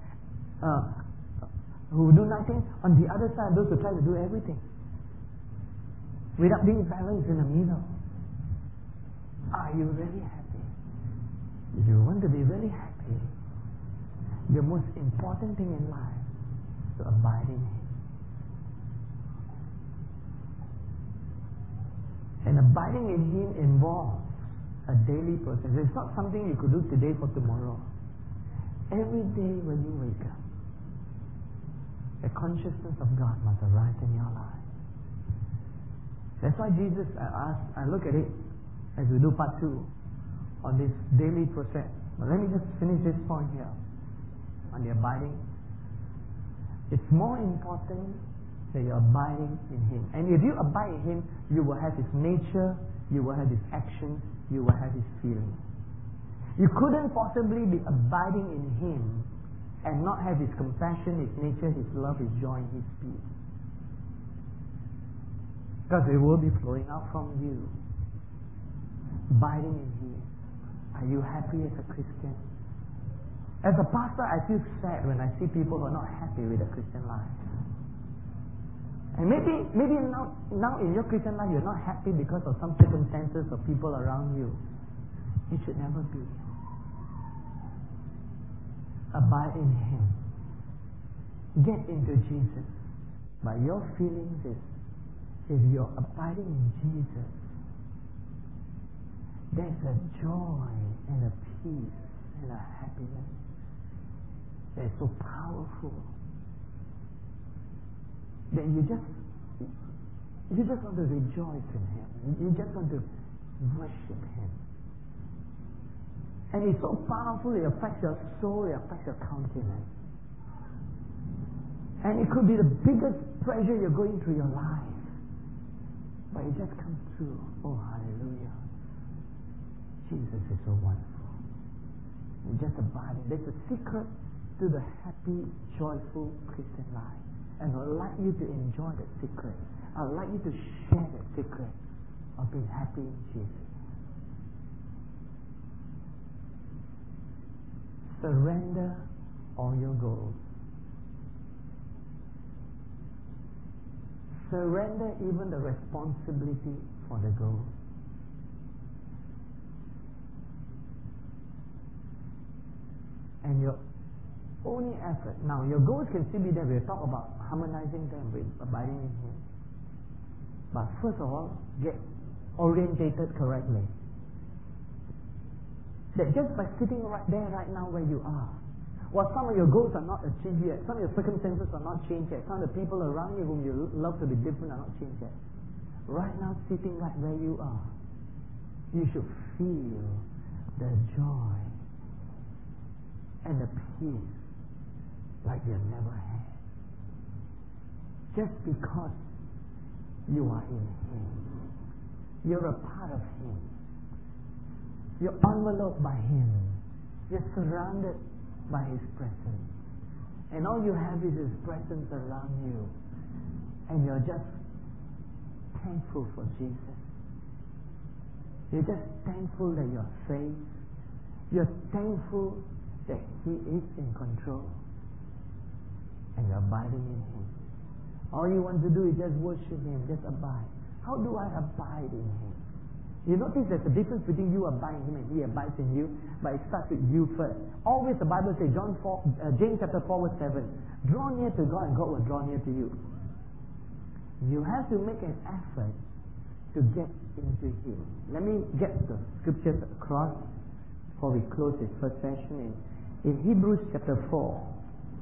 who do nothing. On the other side, those who try to do everything. Without being balanced in the middle. Are you really happy? If you want to be really happy, the most important thing in life is to abide in him. And abiding in him involves a daily process. It's not something you could do today for tomorrow. Every day when you wake up, the consciousness of God must arise in your life. That's why Jesus, I look at it as we do part 2 on this daily process. But let me just finish this point here on the abiding. It's more important that you're abiding in him. And if you abide in him, you will have his nature, you will have his actions, you will have his feelings. You couldn't possibly be abiding in him and not have his compassion, his nature, his love, his joy, and his peace. Because it will be flowing out from you. Abiding in him. Are you happy as a Christian? As a pastor, I feel sad when I see people who are not happy with their Christian life. And maybe now in your Christian life you're not happy because of some circumstances or people around you. It should never be. Abide in him. Get into Jesus. But your feelings is, if you're abiding in Jesus, there's a joy and a peace and a happiness that's so powerful that you just want to rejoice in him. You just want to worship him. And it's so powerful, it affects your soul, it affects your countenance. And it could be the biggest pressure you're going through your life. But it just comes through. Oh, hallelujah. Jesus is so wonderful. You just abide. There's a secret to the happy, joyful Christian life. And I'd like you to enjoy that secret. I'd like you to share that secret of being happy in Jesus. surrender all your goals. Surrender even the responsibility for the goals. And your only effort. Now, your goals can still be there. We'll talk about harmonizing them with abiding in Him. But first of all, get orientated correctly. That just by sitting right there, right now where you are, while some of your goals are not achieved yet, some of your circumstances are not changed yet, some of the people around you whom you love to be different are not changed yet. Right now, sitting right where you are, you should feel the joy and the peace like you've never had. Just because you are in Him. You're a part of Him. You're enveloped by Him. You're surrounded by His presence. And all you have is His presence around you. And you're just thankful for Jesus. You're just thankful that you're saved. You're thankful that He is in control. And you're abiding in Him. All you want to do is just worship Him, just abide. How do I abide in Him? You notice there's a difference between you abiding in Him and He abides in you, but it starts with you first. Always the Bible says, James chapter 4 verse 7, draw near to God and God will draw near to you. You have to make an effort to get into Him. Let me get the scriptures across before we close this first session. In Hebrews chapter 4,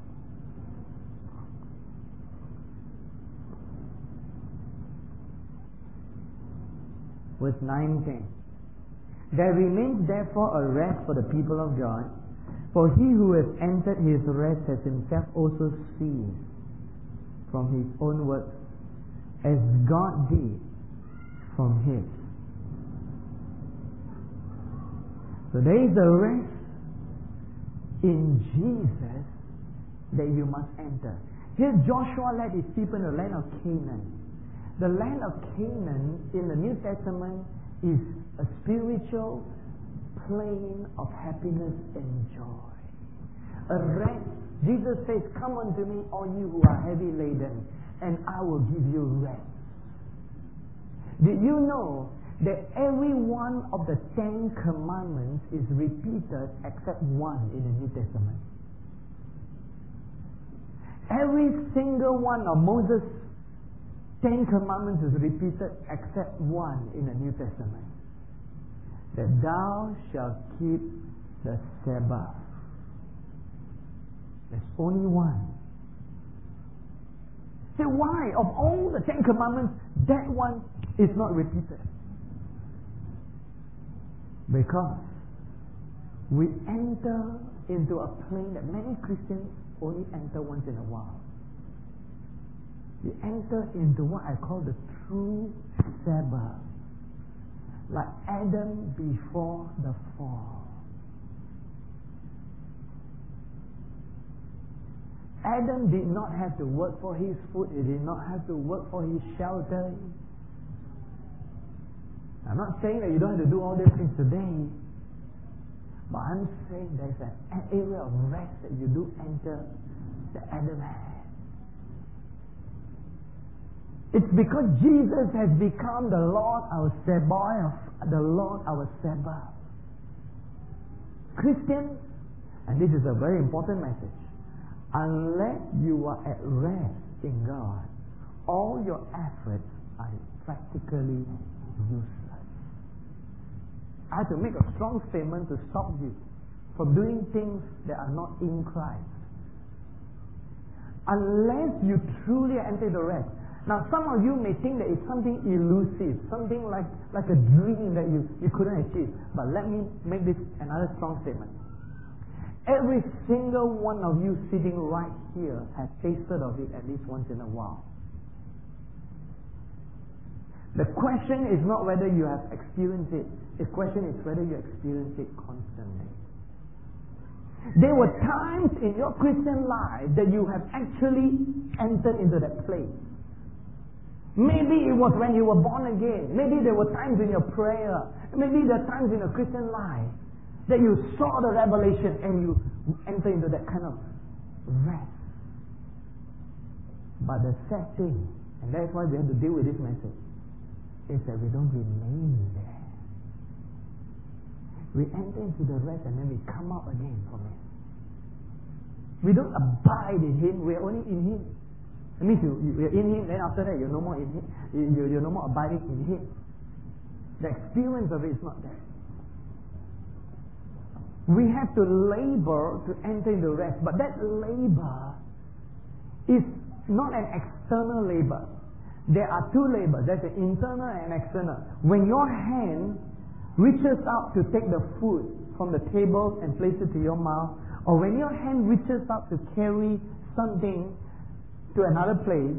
verse 9 10. There remains therefore a rest for the people of God, for he who has entered his rest has himself also ceased from his own works, as God did from His. So there is a rest in Jesus that you must enter. Here Joshua led his people in the land of Canaan. The land of Canaan in the New Testament is a spiritual plane of happiness and joy. A rest. Jesus says, come unto me all you who are heavy laden, and I will give you rest. Did you know that every one of the 10 commandments is repeated except one in the New Testament? Every single one of Moses' 10 commandments is repeated except one in the New Testament. That thou shalt keep the Sabbath. There's only one. Say, why? Of all the 10 commandments, that one is not repeated. Because we enter into a plane that many Christians only enter once in a while. We enter into what I call the true Sabbath. Like Adam before the fall. Adam did not have to work for his food. He did not have to work for his shelter. I'm not saying that you don't have to do all these things today. But I'm saying there's an area of rest that you do enter that Adam had. It's because Jesus has become the Lord our Sabbath, the Lord our Sabbath. Christians, and this is a very important message, unless you are at rest in God, all your efforts are practically useless. I have to make a strong statement to stop you from doing things that are not in Christ. Unless you truly enter the rest. Now some of you may think that it's something elusive, something like a dream that you couldn't achieve. But let me make this another strong statement. Every single one of you sitting right here has tasted of it at least once in a while. The question is not whether you have experienced it. The question is whether you experience it constantly. There were times in your Christian life that you have actually entered into that place. Maybe it was when you were born again. Maybe there were times in your prayer. Maybe there are times in your Christian life that you saw the revelation and you enter into that kind of rest. But the sad thing, and that's why we have to deal with this message, is that we don't remain there. We enter into the rest and then we come out again from it. We don't abide in Him, we are only in Him. That means you're in Him, then after that you're no more in Him. You're no more abiding in Him. The experience of it is not there. We have to labor to enter into rest, but that labor is not an external labor. There are two labors. There's an internal and external. When your hand reaches out to take the food from the table and place it to your mouth, or when your hand reaches out to carry something to another place,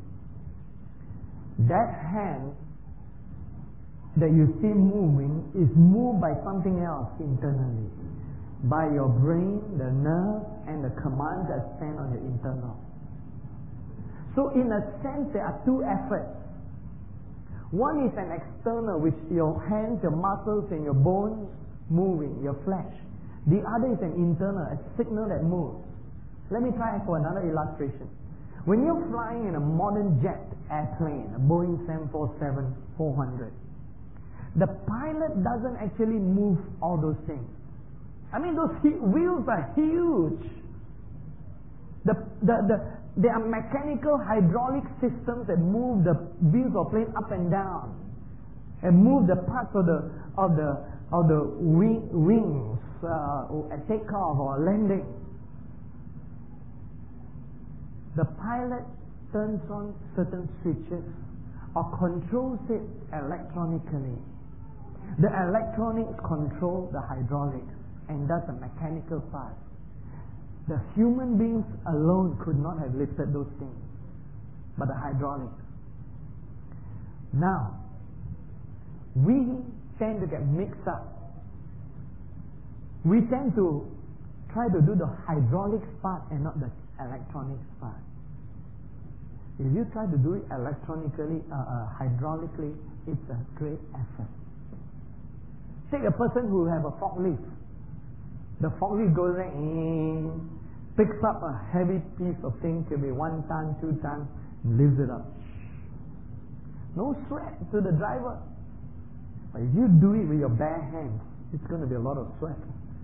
that hand that you see moving is moved by something else internally. By your brain, the nerve, and the commands that stand on your internal. So in a sense, there are two efforts. One is an external, which your hands, your muscles, and your bones moving, your flesh. The other is an internal, a signal that moves. Let me try for another illustration. When you're flying in a modern jet airplane, a Boeing 747-400, the pilot doesn't actually move all those things. I mean, those wheels are huge. There are mechanical hydraulic systems that move the wheels of plane up and down, and move the parts of the wings at takeoff or landing. The pilot turns on certain switches or controls it electronically. The electronics control the hydraulics and does the mechanical part. The human beings alone could not have lifted those things, but the hydraulics. Now, we tend to get mixed up. We tend to try to do the hydraulics part and not the electronics part. If you try to do it electronically, hydraulically, it's a great effort. Take a person who have a forklift. The forklift goes there, picks up a heavy piece of thing, could be 1 ton, 2 ton, and lifts it up. No sweat to the driver. But if you do it with your bare hands, it's going to be a lot of sweat.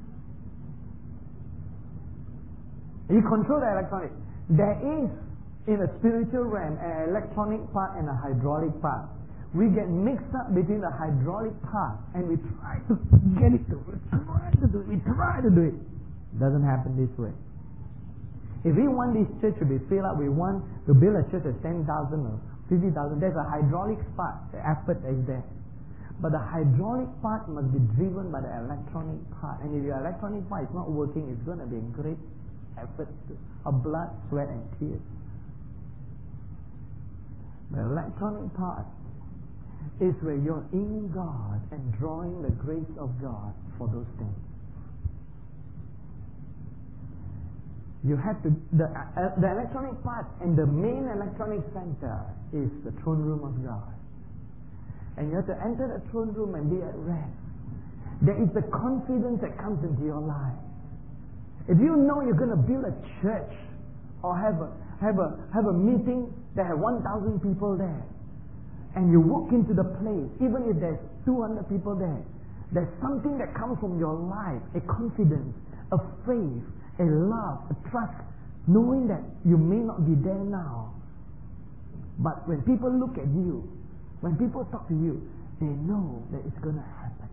You control the electronic. There is, in a spiritual realm, an electronic part and a hydraulic part. We get mixed up between the hydraulic part and we try to get it to it. We try to do it. It doesn't happen this way. If we want this church to be filled up, we want to build a church of 10,000 or 50,000, there's a hydraulic part, the effort is there. But the hydraulic part must be driven by the electronic part. And if your electronic part is not working, it's going to be a great effort of blood, sweat, and tears. The electronic part is where you're in God and drawing the grace of God for those things. You have to, the electronic part and the main electronic center is the throne room of God. And you have to enter the throne room and be at rest. There is the confidence that comes into your life. If you know you're going to build a church or have a meeting that have 1,000 people there, and you walk into the place, even if there's 200 people there, there's something that comes from your life, a confidence, a faith, a love, a trust, knowing that you may not be there now. But when people look at you, when people talk to you, they know that it's going to happen.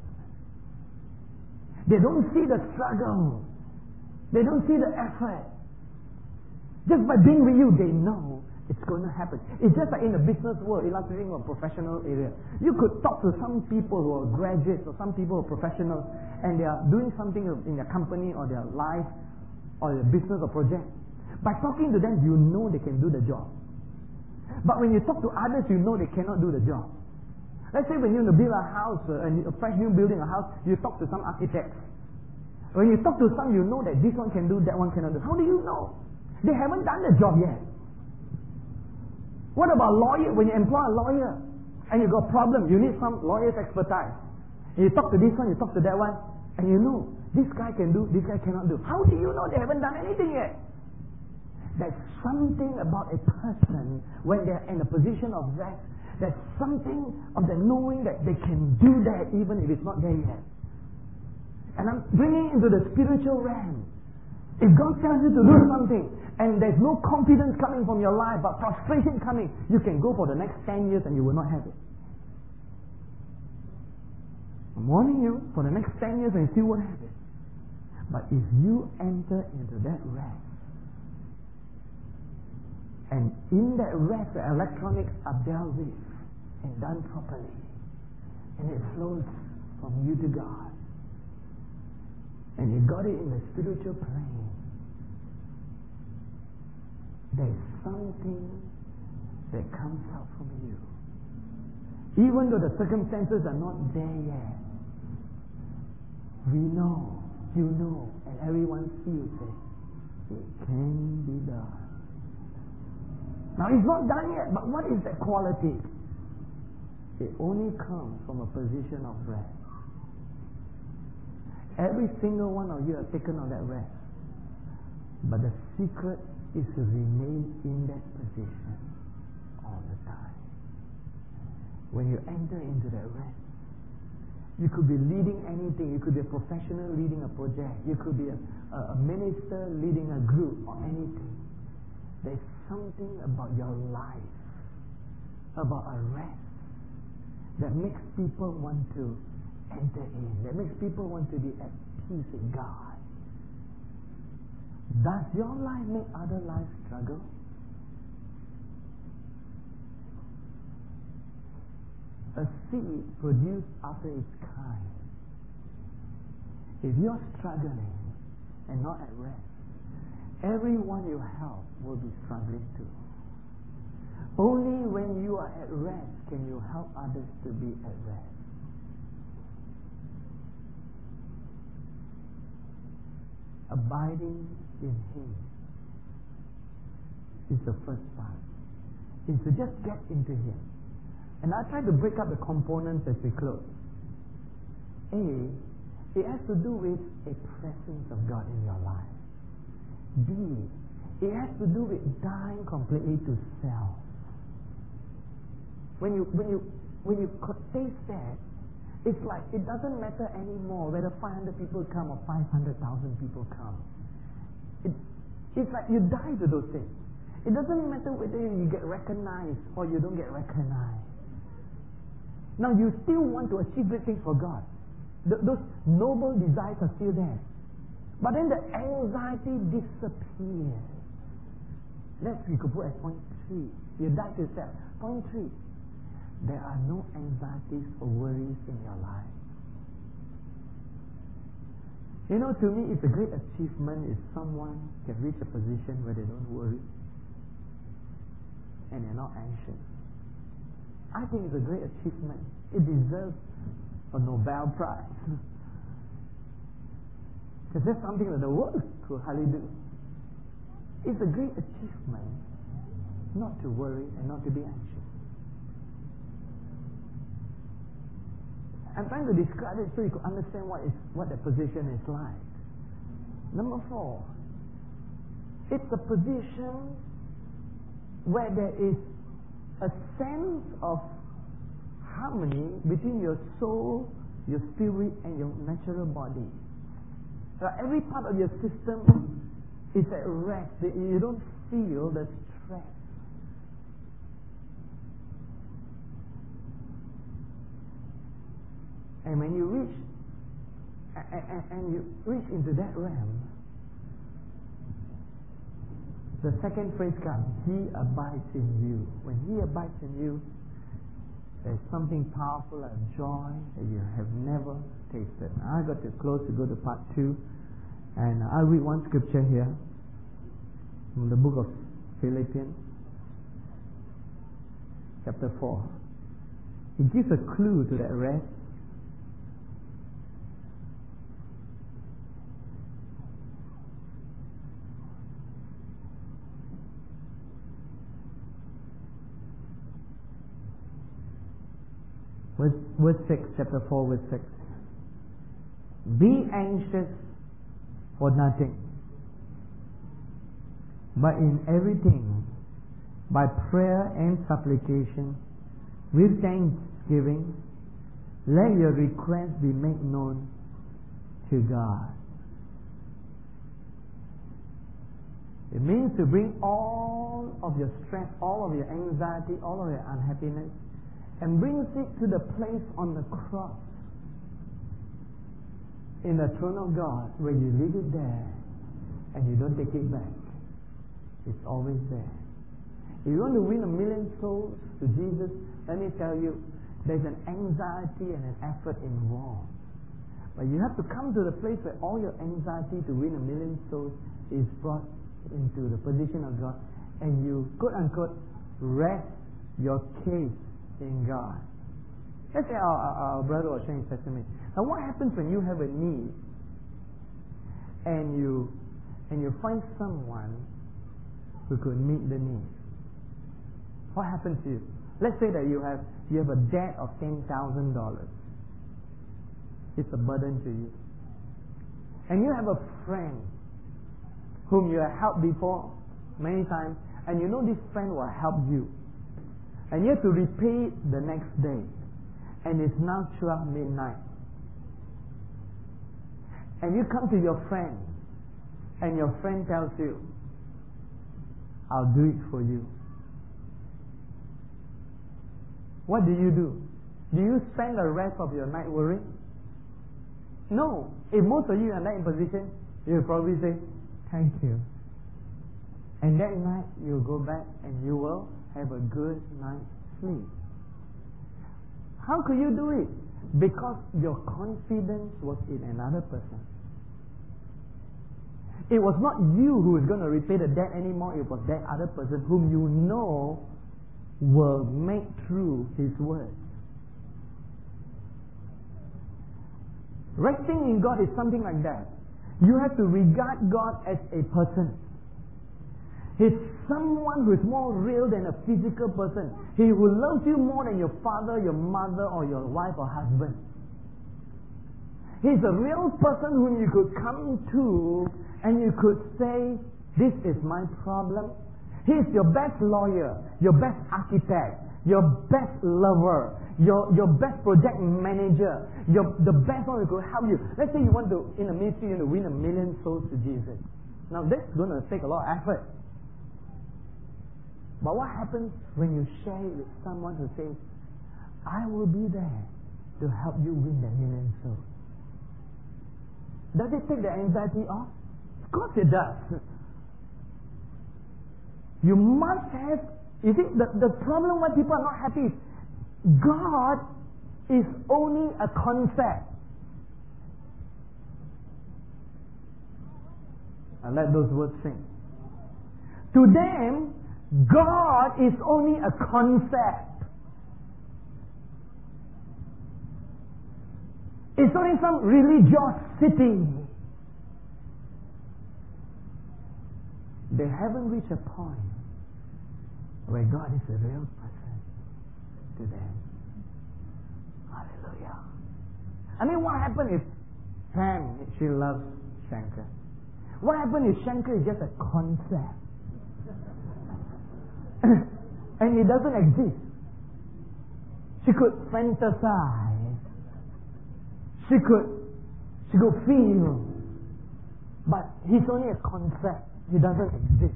They don't see the struggle. They don't see the effort. Just by being with you, they know it's going to happen. It's just like in the business world, illustrating a professional area. You could talk to some people who are graduates or some people who are professionals and they are doing something in their company or their life or their business or project. By talking to them, you know they can do the job. But when you talk to others, you know they cannot do the job. Let's say when you want to build a house, a fresh new building a house, you talk to some architects. When you talk to some, you know that this one can do, that one cannot do. How do you know? They haven't done the job yet. What about lawyer? When you employ a lawyer and you got a problem, you need some lawyer's expertise. And you talk to this one, you talk to that one, and you know This guy can do, this guy cannot do. How do you know they haven't done anything yet? There's something about a person when they're in a position of rest. There's something of the knowing that they can do that even if it's not there yet. And I'm bringing into the spiritual realm. If God tells you to do something and there's no confidence coming from your life but frustration coming, you can go for the next 10 years and you will not have it. I'm warning you, for the next 10 years and you still won't have it. But if you enter into that rest, and in that rest the electronics are dealt with and done properly, and it flows from you to God, and you got it in the spiritual plane, there's something that comes out from you. Even though the circumstances are not there yet, we know, you know, and everyone feels it. It can be done. Now it's not done yet, but what is that quality? It only comes from a position of rest. Every single one of you are taken on that rest. But the secret is to remain in that position all the time. When you enter into that rest, you could be leading anything. You could be a professional leading a project. You could be a minister leading a group or anything. There's something about your life, about a rest, that makes people want to enter in, that makes people want to be at peace with God. Does your life make other lives struggle? A seed produced after its kind. If you're struggling and not at rest, everyone you help will be struggling too. Only when you are at rest can you help others to be at rest. Abiding in Him is the first part. Is to just get into Him. And I try to break up the components as we close. A, it has to do with a presence of God in your life. B, it has to do with dying completely to self. When you taste that, it's like it doesn't matter anymore whether 500 people come or 500,000 people come. It's like you die to those things. It doesn't matter whether you get recognized or you don't get recognized. Now you still want to achieve great things for God. Those noble desires are still there. But then the anxiety disappears. That's we could put as point 3. You die to self. Point 3. There are no anxieties or worries in your life. You know, to me, it's a great achievement if someone can reach a position where they don't worry and they're not anxious. I think it's a great achievement. It deserves a Nobel Prize. Because that's something that the world could hardly do. It's a great achievement not to worry and not to be anxious. I'm trying to describe it so you could understand what the position is like. Number 4, it's a position where there is a sense of harmony between your soul, your spirit, and your natural body. So every part of your system is at rest. You don't feel the stress. And when you reach into that realm, the second phrase comes, He abides in you. When He abides in you, there's something powerful and joy that you have never tasted. Now I got to close to go to part 2, and I'll read one scripture here from the book of Philippians, chapter 4. It gives a clue to that rest. Verse 6, chapter 4, verse 6. Be anxious for nothing, but in everything, by prayer and supplication, with thanksgiving, let your requests be made known to God. It means to bring all of your stress, all of your anxiety, all of your unhappiness, and brings it to the place on the cross in the throne of God, where you leave it there and you don't take it back. It's always there. If you want to win 1 million souls to Jesus, let me tell you, there's an anxiety and an effort involved. But you have to come to the place where all your anxiety to win 1 million souls is brought into the position of God, and you, quote unquote, rest your case in God. Let's say our brother was sharing his testimony. Now, what happens when you have a need and you find someone who could meet the need? What happens to you? Let's say that you have a debt of $10,000. It's a burden to you, and you have a friend whom you have helped before many times, and you know this friend will help you, and you have to repay it the next day, and it's now 12 midnight, and you come to your friend, and your friend tells you, I'll do it for you. What do? Do you spend the rest of your night worrying? No. If most of you are not in position, you'll probably say, thank you. And that night, you'll go back and you will have a good night's sleep. How could you do it? Because your confidence was in another person. It was not you who was going to repay the debt anymore. It was that other person whom you know will make true His word. Resting in God is something like that. You have to regard God as a person. He's someone who is more real than a physical person. He who loves you more than your father, your mother, or your wife or husband. He's a real person whom you could come to and you could say, this is my problem. He's your best lawyer, your best architect, your best lover, your best project manager, the best one who could help you. Let's say you want to, in a ministry, you want to win 1 million souls to Jesus. Now that's going to take a lot of effort. But what happens when you share it with someone who says, I will be there to help you win 1 million souls? Does it take the anxiety off? Of course it does. You must have, you see, the problem why people are not happy is God is only a concept. I let those words sing. To them, God is only a concept. It's only some religiosity. They haven't reached a point where God is a real person to them. Hallelujah. I mean, what happened if Pam, she loves Shankar? What happened if Shankar is just a concept? And it doesn't exist. She could fantasize. She could feel. But he's only a concept. He doesn't exist.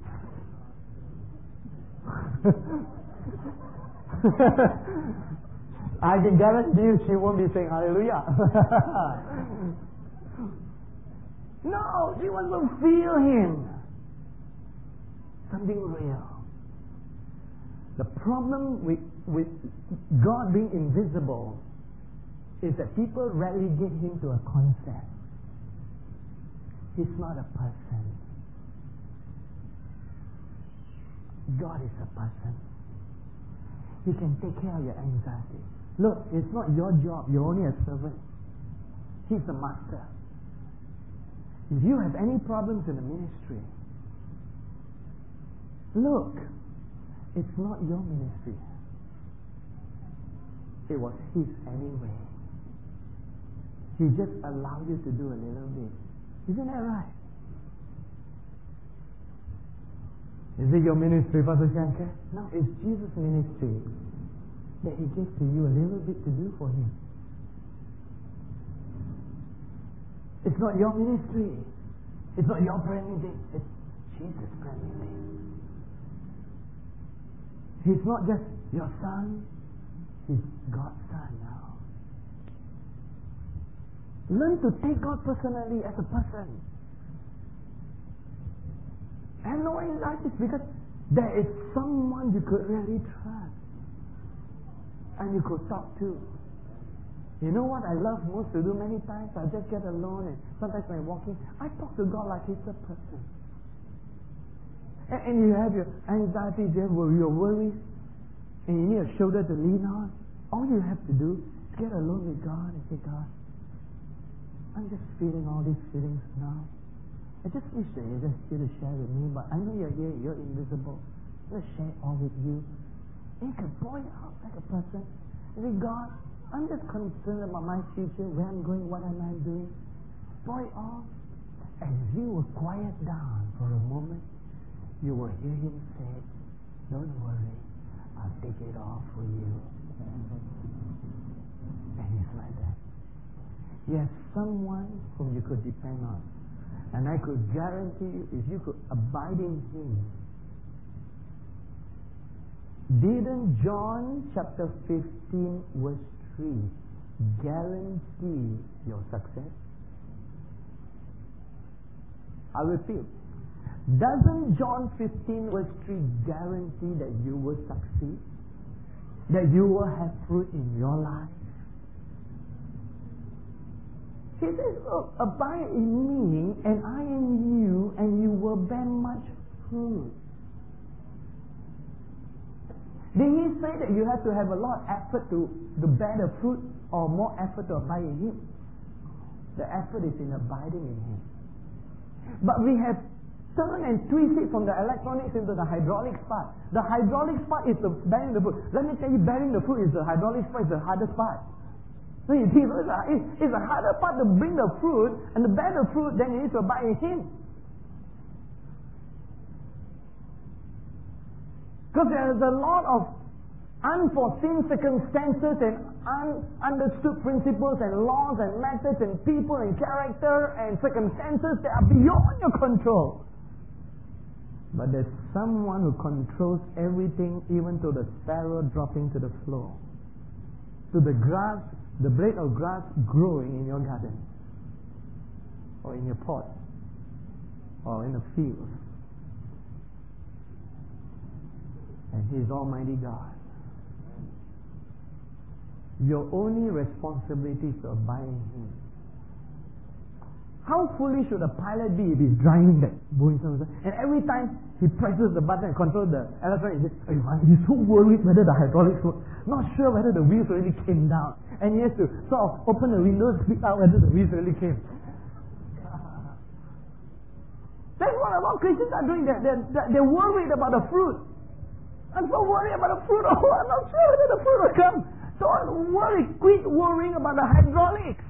I can guarantee you she won't be saying hallelujah. No, she wants to feel Him. Something real. The problem with God being invisible is that people relegate Him to a concept. He's not a person. God is a person. He can take care of your anxiety. Look, it's not your job. You're only a servant. He's the master. If you have any problems in the ministry, look, it's not your ministry. It was His anyway. He just allowed you to do a little bit. Isn't that right? Is it your ministry, Pastor Shankar? No, it's Jesus' ministry that He gives to you a little bit to do for Him. It's not your ministry. It's not your prayer meeting. It's Jesus' prayer meeting. He's not just your son. He's God's son now. Learn to take God personally as a person. And knowing that is because there is someone you could really trust and you could talk to. You know what I love most to do many times? I just get alone and sometimes when I'm walking, I talk to God like He's a person. And you have your anxiety, you have your worries, and you need a shoulder to lean on. All you have to do is get alone with God and say, God, I'm just feeling all these feelings now. I just wish that you're just here to share with me, but I know you're here, you're invisible. I'm going to share all with you. And you can pour it out like a person. You say, God, I'm just concerned about my future, where I'm going, what am I doing. Pour it all. As you will quiet down for a moment, you will hear Him say, don't worry, I'll take it all for you. And He's like that. Yes, someone whom you could depend on. And I could guarantee you, if you could abide in Him. Didn't John chapter 15 verse 3 guarantee your success? I repeat. Doesn't John 15 verse 3 guarantee that you will succeed? That you will have fruit in your life? He says, oh, abide in me and I in you, and you will bear much fruit. Did He say that you have to have a lot of effort to bear the fruit or more effort to abide in Him? The effort is in abiding in Him. But we have turned and twisted from the electronics into the hydraulics part. The hydraulics part is the bearing the fruit. Let me tell you, bearing the fruit is the hydraulics part, is the hardest part. So you see, it's a harder part to bring the fruit, and to bear the fruit, then you need to abide in Him. Because there is a lot of unforeseen circumstances and understood principles and laws and methods and people and character and circumstances that are beyond your control. But there's someone who controls everything, even to the sparrow dropping to the floor, to the grass, the blade of grass growing in your garden, or in your pot, or in the field. And He is Almighty God. Your only responsibility is to abide in Him. How foolish should a pilot be if he's driving that Boeing 777, and every time he presses the button and controls the electronic, he's so worried whether the hydraulics work, not sure whether the wheels really came down, and he has to sort of open the windows, speak out whether the wheels really came. That's what a lot of Christians are doing. They're worried about the fruit. I'm so worried about the fruit. Oh, I'm not sure whether the fruit will come. Don't worry. Quit worrying about the hydraulics.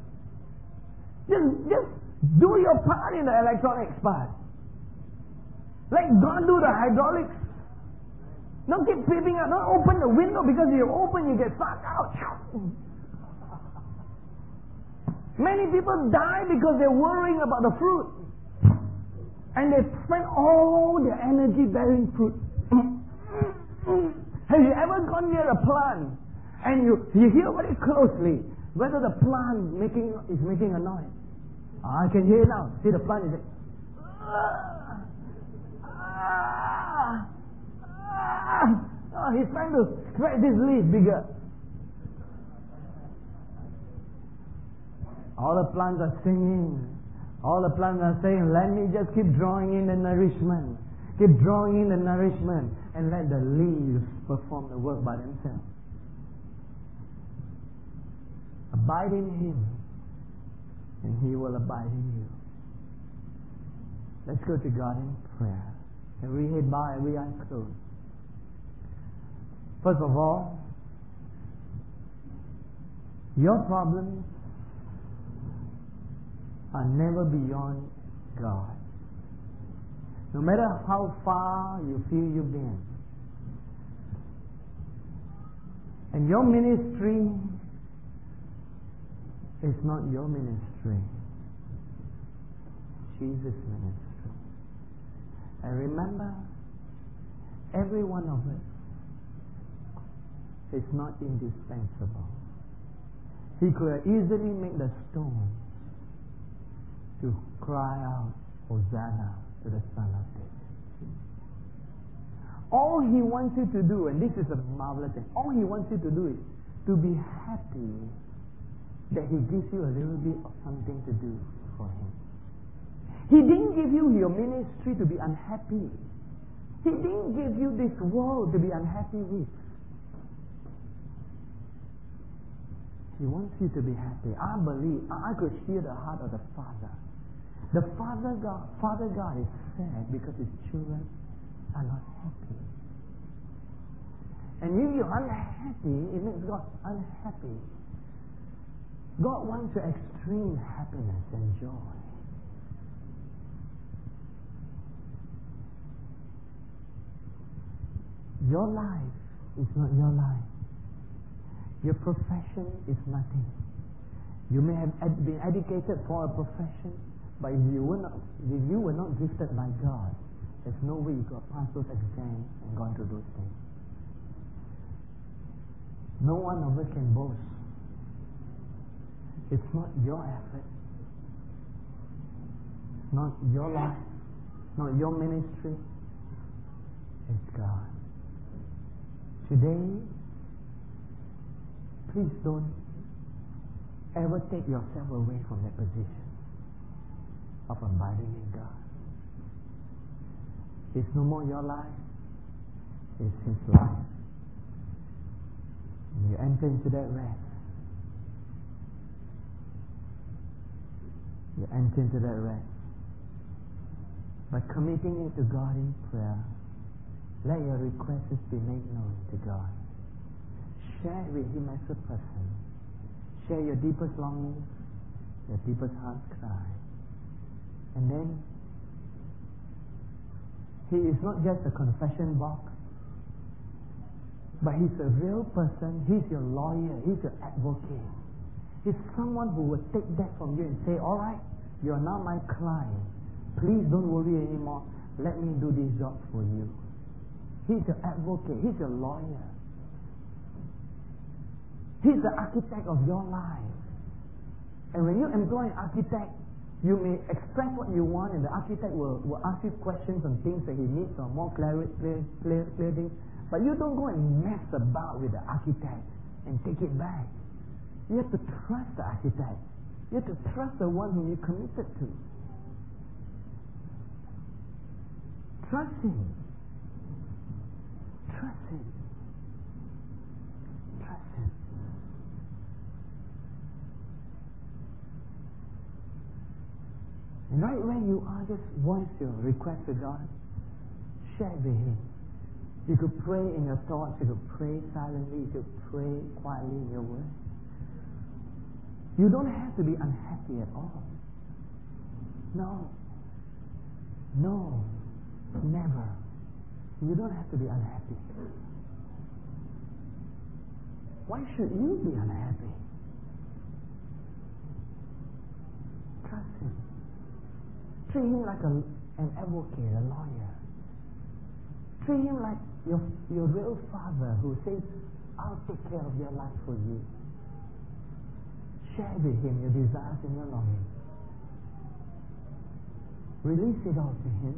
Just do your part in the electronics part. Let God do the hydraulics. Don't keep peeping out. Don't open the window, because if you open, you get sucked out. Many people die because they're worrying about the fruit. And they spend all their energy bearing fruit. Have you ever gone near a plant and you hear very closely whether the plant is making a noise? I can hear it now. See, the plant is like, he's trying to spread this leaf bigger. All the plants are singing. All the plants are saying, let me just keep drawing in the nourishment. Keep drawing in the nourishment, and let the leaves perform the work by themselves. Abide in Him, and He will abide in you. Let's go to God in prayer. Every head bowed, every eye closed. First of all, your problems are never beyond God. No matter how far you feel you've been. And your ministry is not your ministry. Jesus' ministry. And remember, every one of us is not indispensable. He could easily make the stones to cry out, Hosanna to the Son of David. All He wants you to do, and this is a marvelous thing, all He wants you to do is to be happy that He gives you a little bit of something to do for Him. He didn't give you your ministry to be unhappy. He didn't give you this world to be unhappy with. He wants you to be happy. I believe, I could hear the heart of the Father. The Father God is sad because His children are not happy. And if you're unhappy, it makes God unhappy. God wants your extreme happiness and joy. Your life is not your life. Your profession is nothing. You may have been educated for a profession, but if you were not gifted by God, there's no way you could pass those exams and gone through those things. No one of us can boast. It's not your effort. It's not your life. Not your ministry. It's God. Today, please don't ever take yourself away from that position of abiding in God. It's no more your life. It's His life. And you enter into that rest. You enter into that rest by committing it to God in prayer. Let your requests be made known to God. Share with Him as a person. Share your deepest longings, your deepest heart's cry. And then, He is not just a confession box, but He's a real person. He's your lawyer. He's your advocate. He's someone who will take that from you and say, all right, you are now my client. Please don't worry anymore. Let me do this job for you. He's your advocate. He's your lawyer. He's the architect of your life. And when you employ an architect, you may express what you want, and the architect will ask you questions on things that he needs or more clear things. But you don't go and mess about with the architect and take it back. You have to trust the architect. You have to trust the one whom you committed to. Trust Him. Trust Him. Trust Him. And right where you are, just voice your request to God. Share with Him. You could pray in your thoughts. You could pray silently. You could pray quietly in your words. You don't have to be unhappy at all. No. No. Never. You don't have to be unhappy. Why should you be unhappy? Trust Him. Treat Him like an advocate, a lawyer. Treat Him like your real Father who says, I'll take care of your life for you. Share with Him your desires and your longings. Release it all to Him.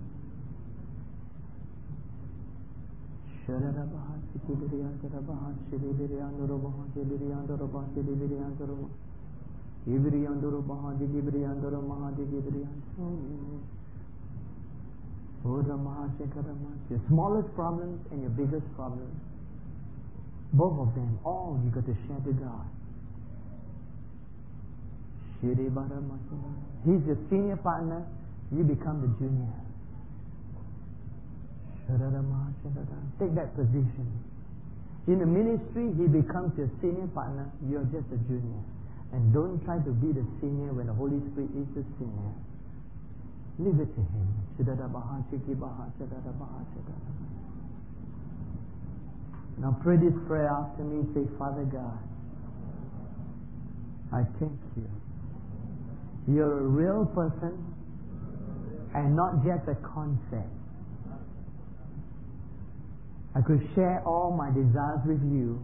Your smallest problems and your biggest problems, both of them, all you got to share to God. He's your senior partner, you become the junior. Take that position. In the ministry, He becomes your senior partner, you're just a junior. And don't try to be the senior when the Holy Spirit is the senior. Leave it to Him. Now pray this prayer after me. Say, Father God, I thank you. You're a real person and not just a concept. I could share all my desires with you,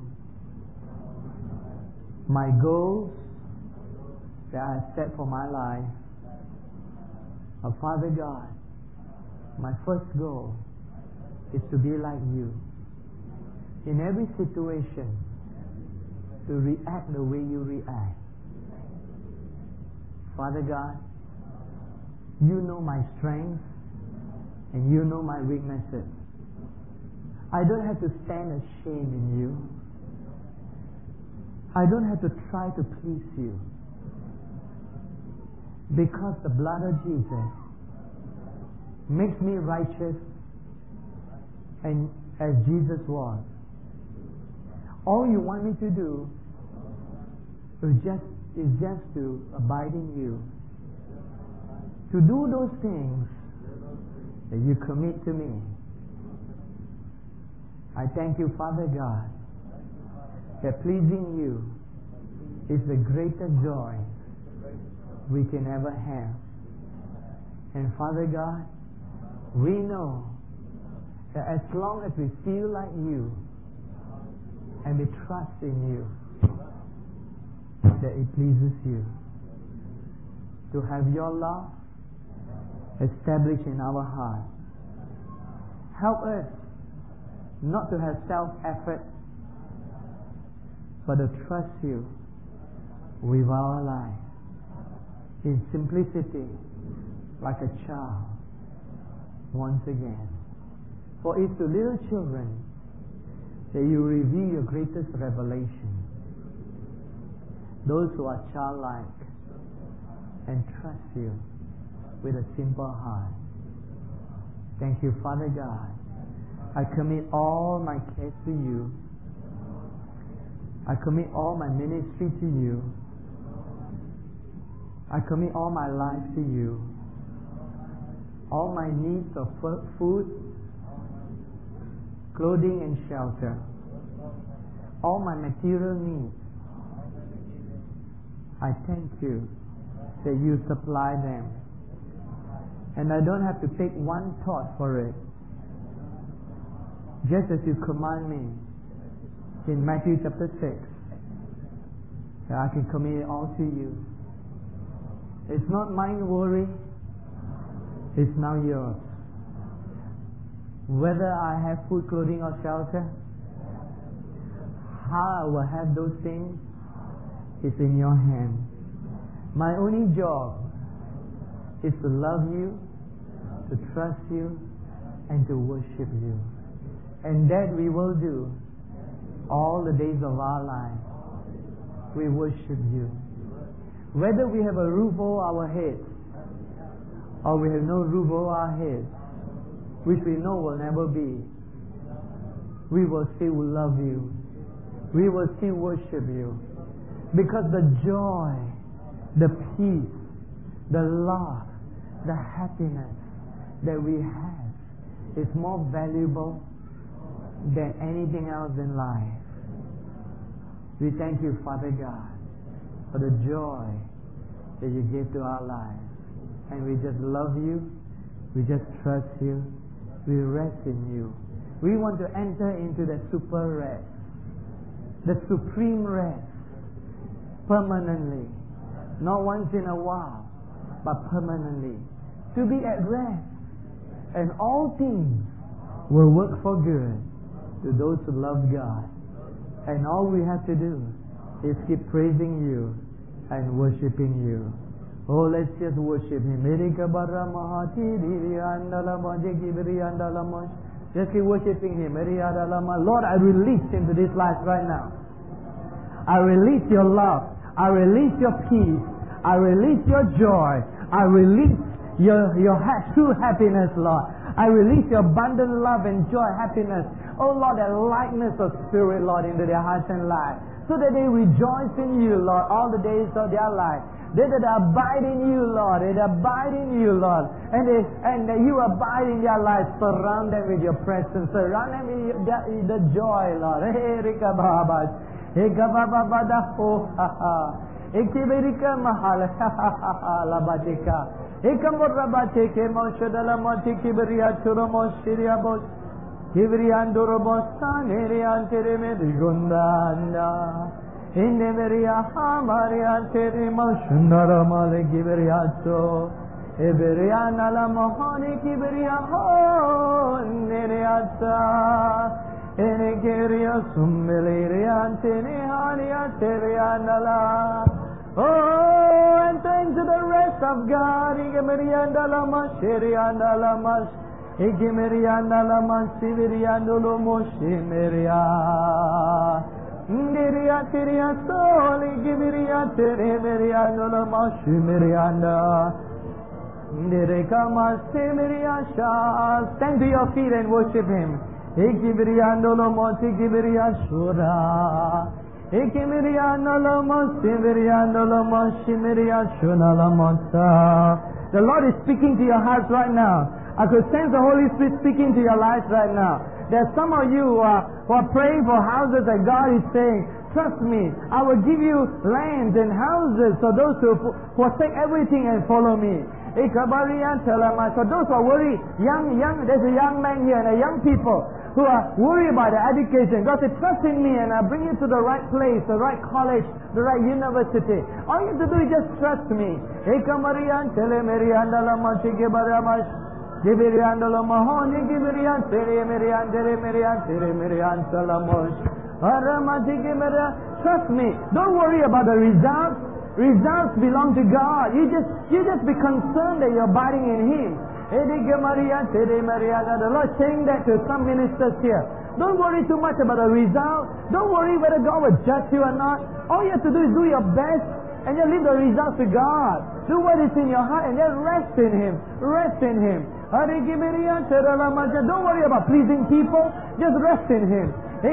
my goals that I set for my life. Oh, Father God, my first goal is to be like you. In every situation, to react the way you react. Father God, you know my strengths and you know my weaknesses. I don't have to stand ashamed in you. I don't have to try to please you. Because the blood of Jesus makes me righteous and as Jesus was. All you want me to do is just to abide in you. To do those things that you commit to me. I thank you, Father God, that pleasing you is the greatest joy we can ever have. And Father God, we know that as long as we feel like you and we trust in you, that it pleases you. To have your love established in our heart. Help us not to have self-effort, but to trust you with our life. In simplicity, like a child, once again. For it's to little children that you reveal your greatest revelation. Those who are childlike and trust you with a simple heart. Thank you, Father God. I commit all my cares to you. I commit all my ministry to you. I commit all my life to you. All my needs of food, clothing and shelter. All my material needs. I thank you that you supply them. And I don't have to take one thought for it. Just as you command me in Matthew chapter 6, that I can commit it all to you. It's not mine worry, it's now yours. Whether I have food, clothing or shelter, how I will have those things is in your hand. My only job is to love you, to trust you, and to worship you. And that we will do all the days of our life. We worship you. Whether we have a roof over our heads or we have no roof over our heads, which we know will never be, we will still love you. We will still worship you. Because the joy, the peace, the love, the happiness that we have is more valuable than anything else in life. We thank you, Father God, for the joy that you give to our lives. And we just love you. We just trust you. We rest in you. We want to enter into the super rest, the supreme rest, permanently. Not once in a while, but permanently. To be at rest. And all things will work for good to those who love God. And all we have to do is keep praising you and worshiping you. Oh, let's just worship Him. Just keep worshiping Him. Lord, I release into this life right now. I release your love. I release your peace. I release your joy. I release true happiness, Lord. I release your abundant love and joy, happiness. Oh Lord, that lightness of spirit, Lord, into their hearts and lives. So that they rejoice in you, Lord, all the days of their life. They that abide in you, Lord. They abide in you, Lord. And you abide in their lives. Surround them with your presence. Surround them with the joy, Lord. Indeveria hamaria terima shundara male giberiato eberiana la mohani giberia ho nereata enegeria summeleria tenehania teriana la. Oh, enter into the rest of God. Igemerianda la masherianda la mash Igemerianda la masiveriando lo moshimeria Niria tiria soli gibiria tere meriando la mashimerianda Nireka masemeria sha. Stand to your feet and worship Him. Igibiriando lo mosi gibiria shura Ikimiriando lo mosiveriando lo moshimeria shuna la mosa. The Lord is speaking to your hearts right now. I could sense the Holy Spirit speaking to your lives right now. There's some of you who are praying for houses that God is saying, trust me, I will give you lands and houses for those who forsake everything and follow me. For those who are worried, there's a young man here and a young people who are worried about their education. God said, trust in me and I'll bring you to the right place, the right college, the right university. All you have to do is just trust me. Gibiriandolo mahoni gibirian tere merian tere merian tere merian salamos. Aramati gibira. Trust me. Don't worry about the results. Results belong to God. You just be concerned that you're abiding in Him. The Lord saying that to some ministers here. Don't worry too much about the result. Don't worry whether God will judge you or not. All you have to do is do your best and just leave the results to God. Do what is in your heart and just rest in Him. Rest in Him. Don't worry about pleasing people. Just rest in Him.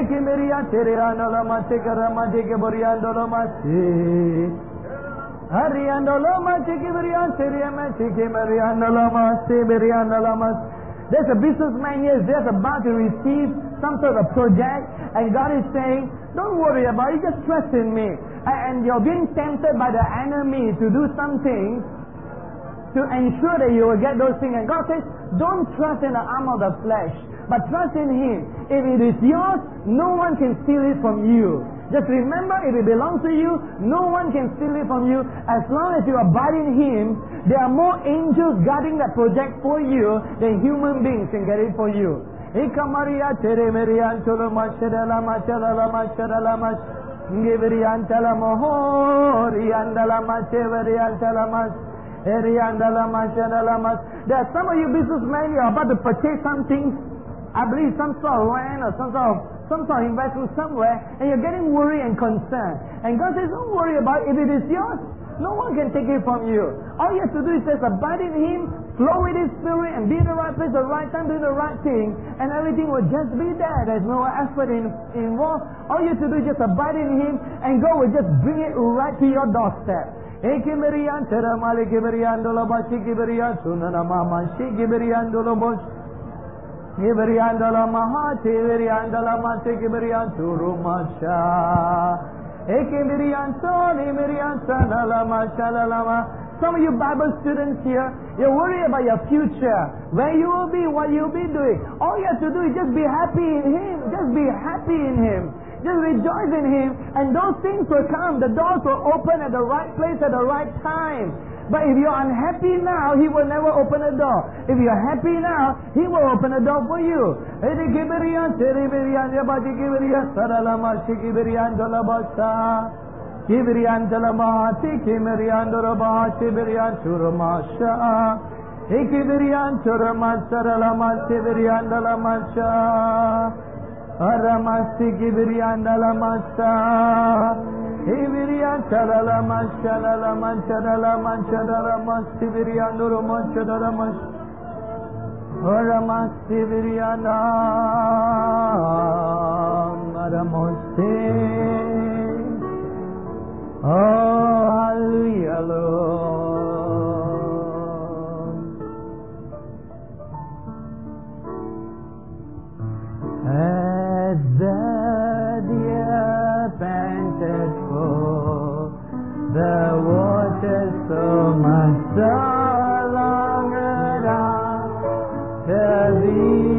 There's a businessman here is just about to receive some sort of project, and God is saying, don't worry about it, just trust in me. And you're being tempted by the enemy to do something to ensure that you will get those things. And God says, don't trust in the arm of the flesh, but trust in Him. If it is yours, no one can steal it from you. Just remember, if it belongs to you, no one can steal it from you. As long as you abide in Him, there are more angels guarding that project for you than human beings can get it for you. There are some of you businessmen, you are about to purchase something, I believe some sort of land or some sort of investment somewhere, and you're getting worried and concerned. And God says, don't worry about it. If it is yours, no one can take it from you. All you have to do is just abide in Him, flow with His Spirit, and be in the right place, the right time, doing the right thing, and everything will just be there. There's no effort involved. All you have to do is just abide in Him, and God will just bring it right to your doorstep. Ekimerian teramale kiberian dolabashi kiberian sunana mama shi kiberian dolabos kiberian dolamaha kiberian dolamate kiberian turumasha ekimerian soni merian sanalama shalalama. Some of you Bible students here, you're worried about your future, where you will be, what you'll be doing. All you have to do is just be happy in Him. Just be happy in Him. Just rejoice in Him, and those things will come. The doors will open at the right place at the right time. But if you're unhappy now, He will never open a door. If you're happy now, He will open a door for you. Aramasi kibirianda la masa Ibiriya chalala mashalala manchadala manchadala masibiriya nuru manchadala mas. Ora masibiriya na maramoste. Oh, hallelujah, Lord. As the deer panted for the water, so much the longer after thee.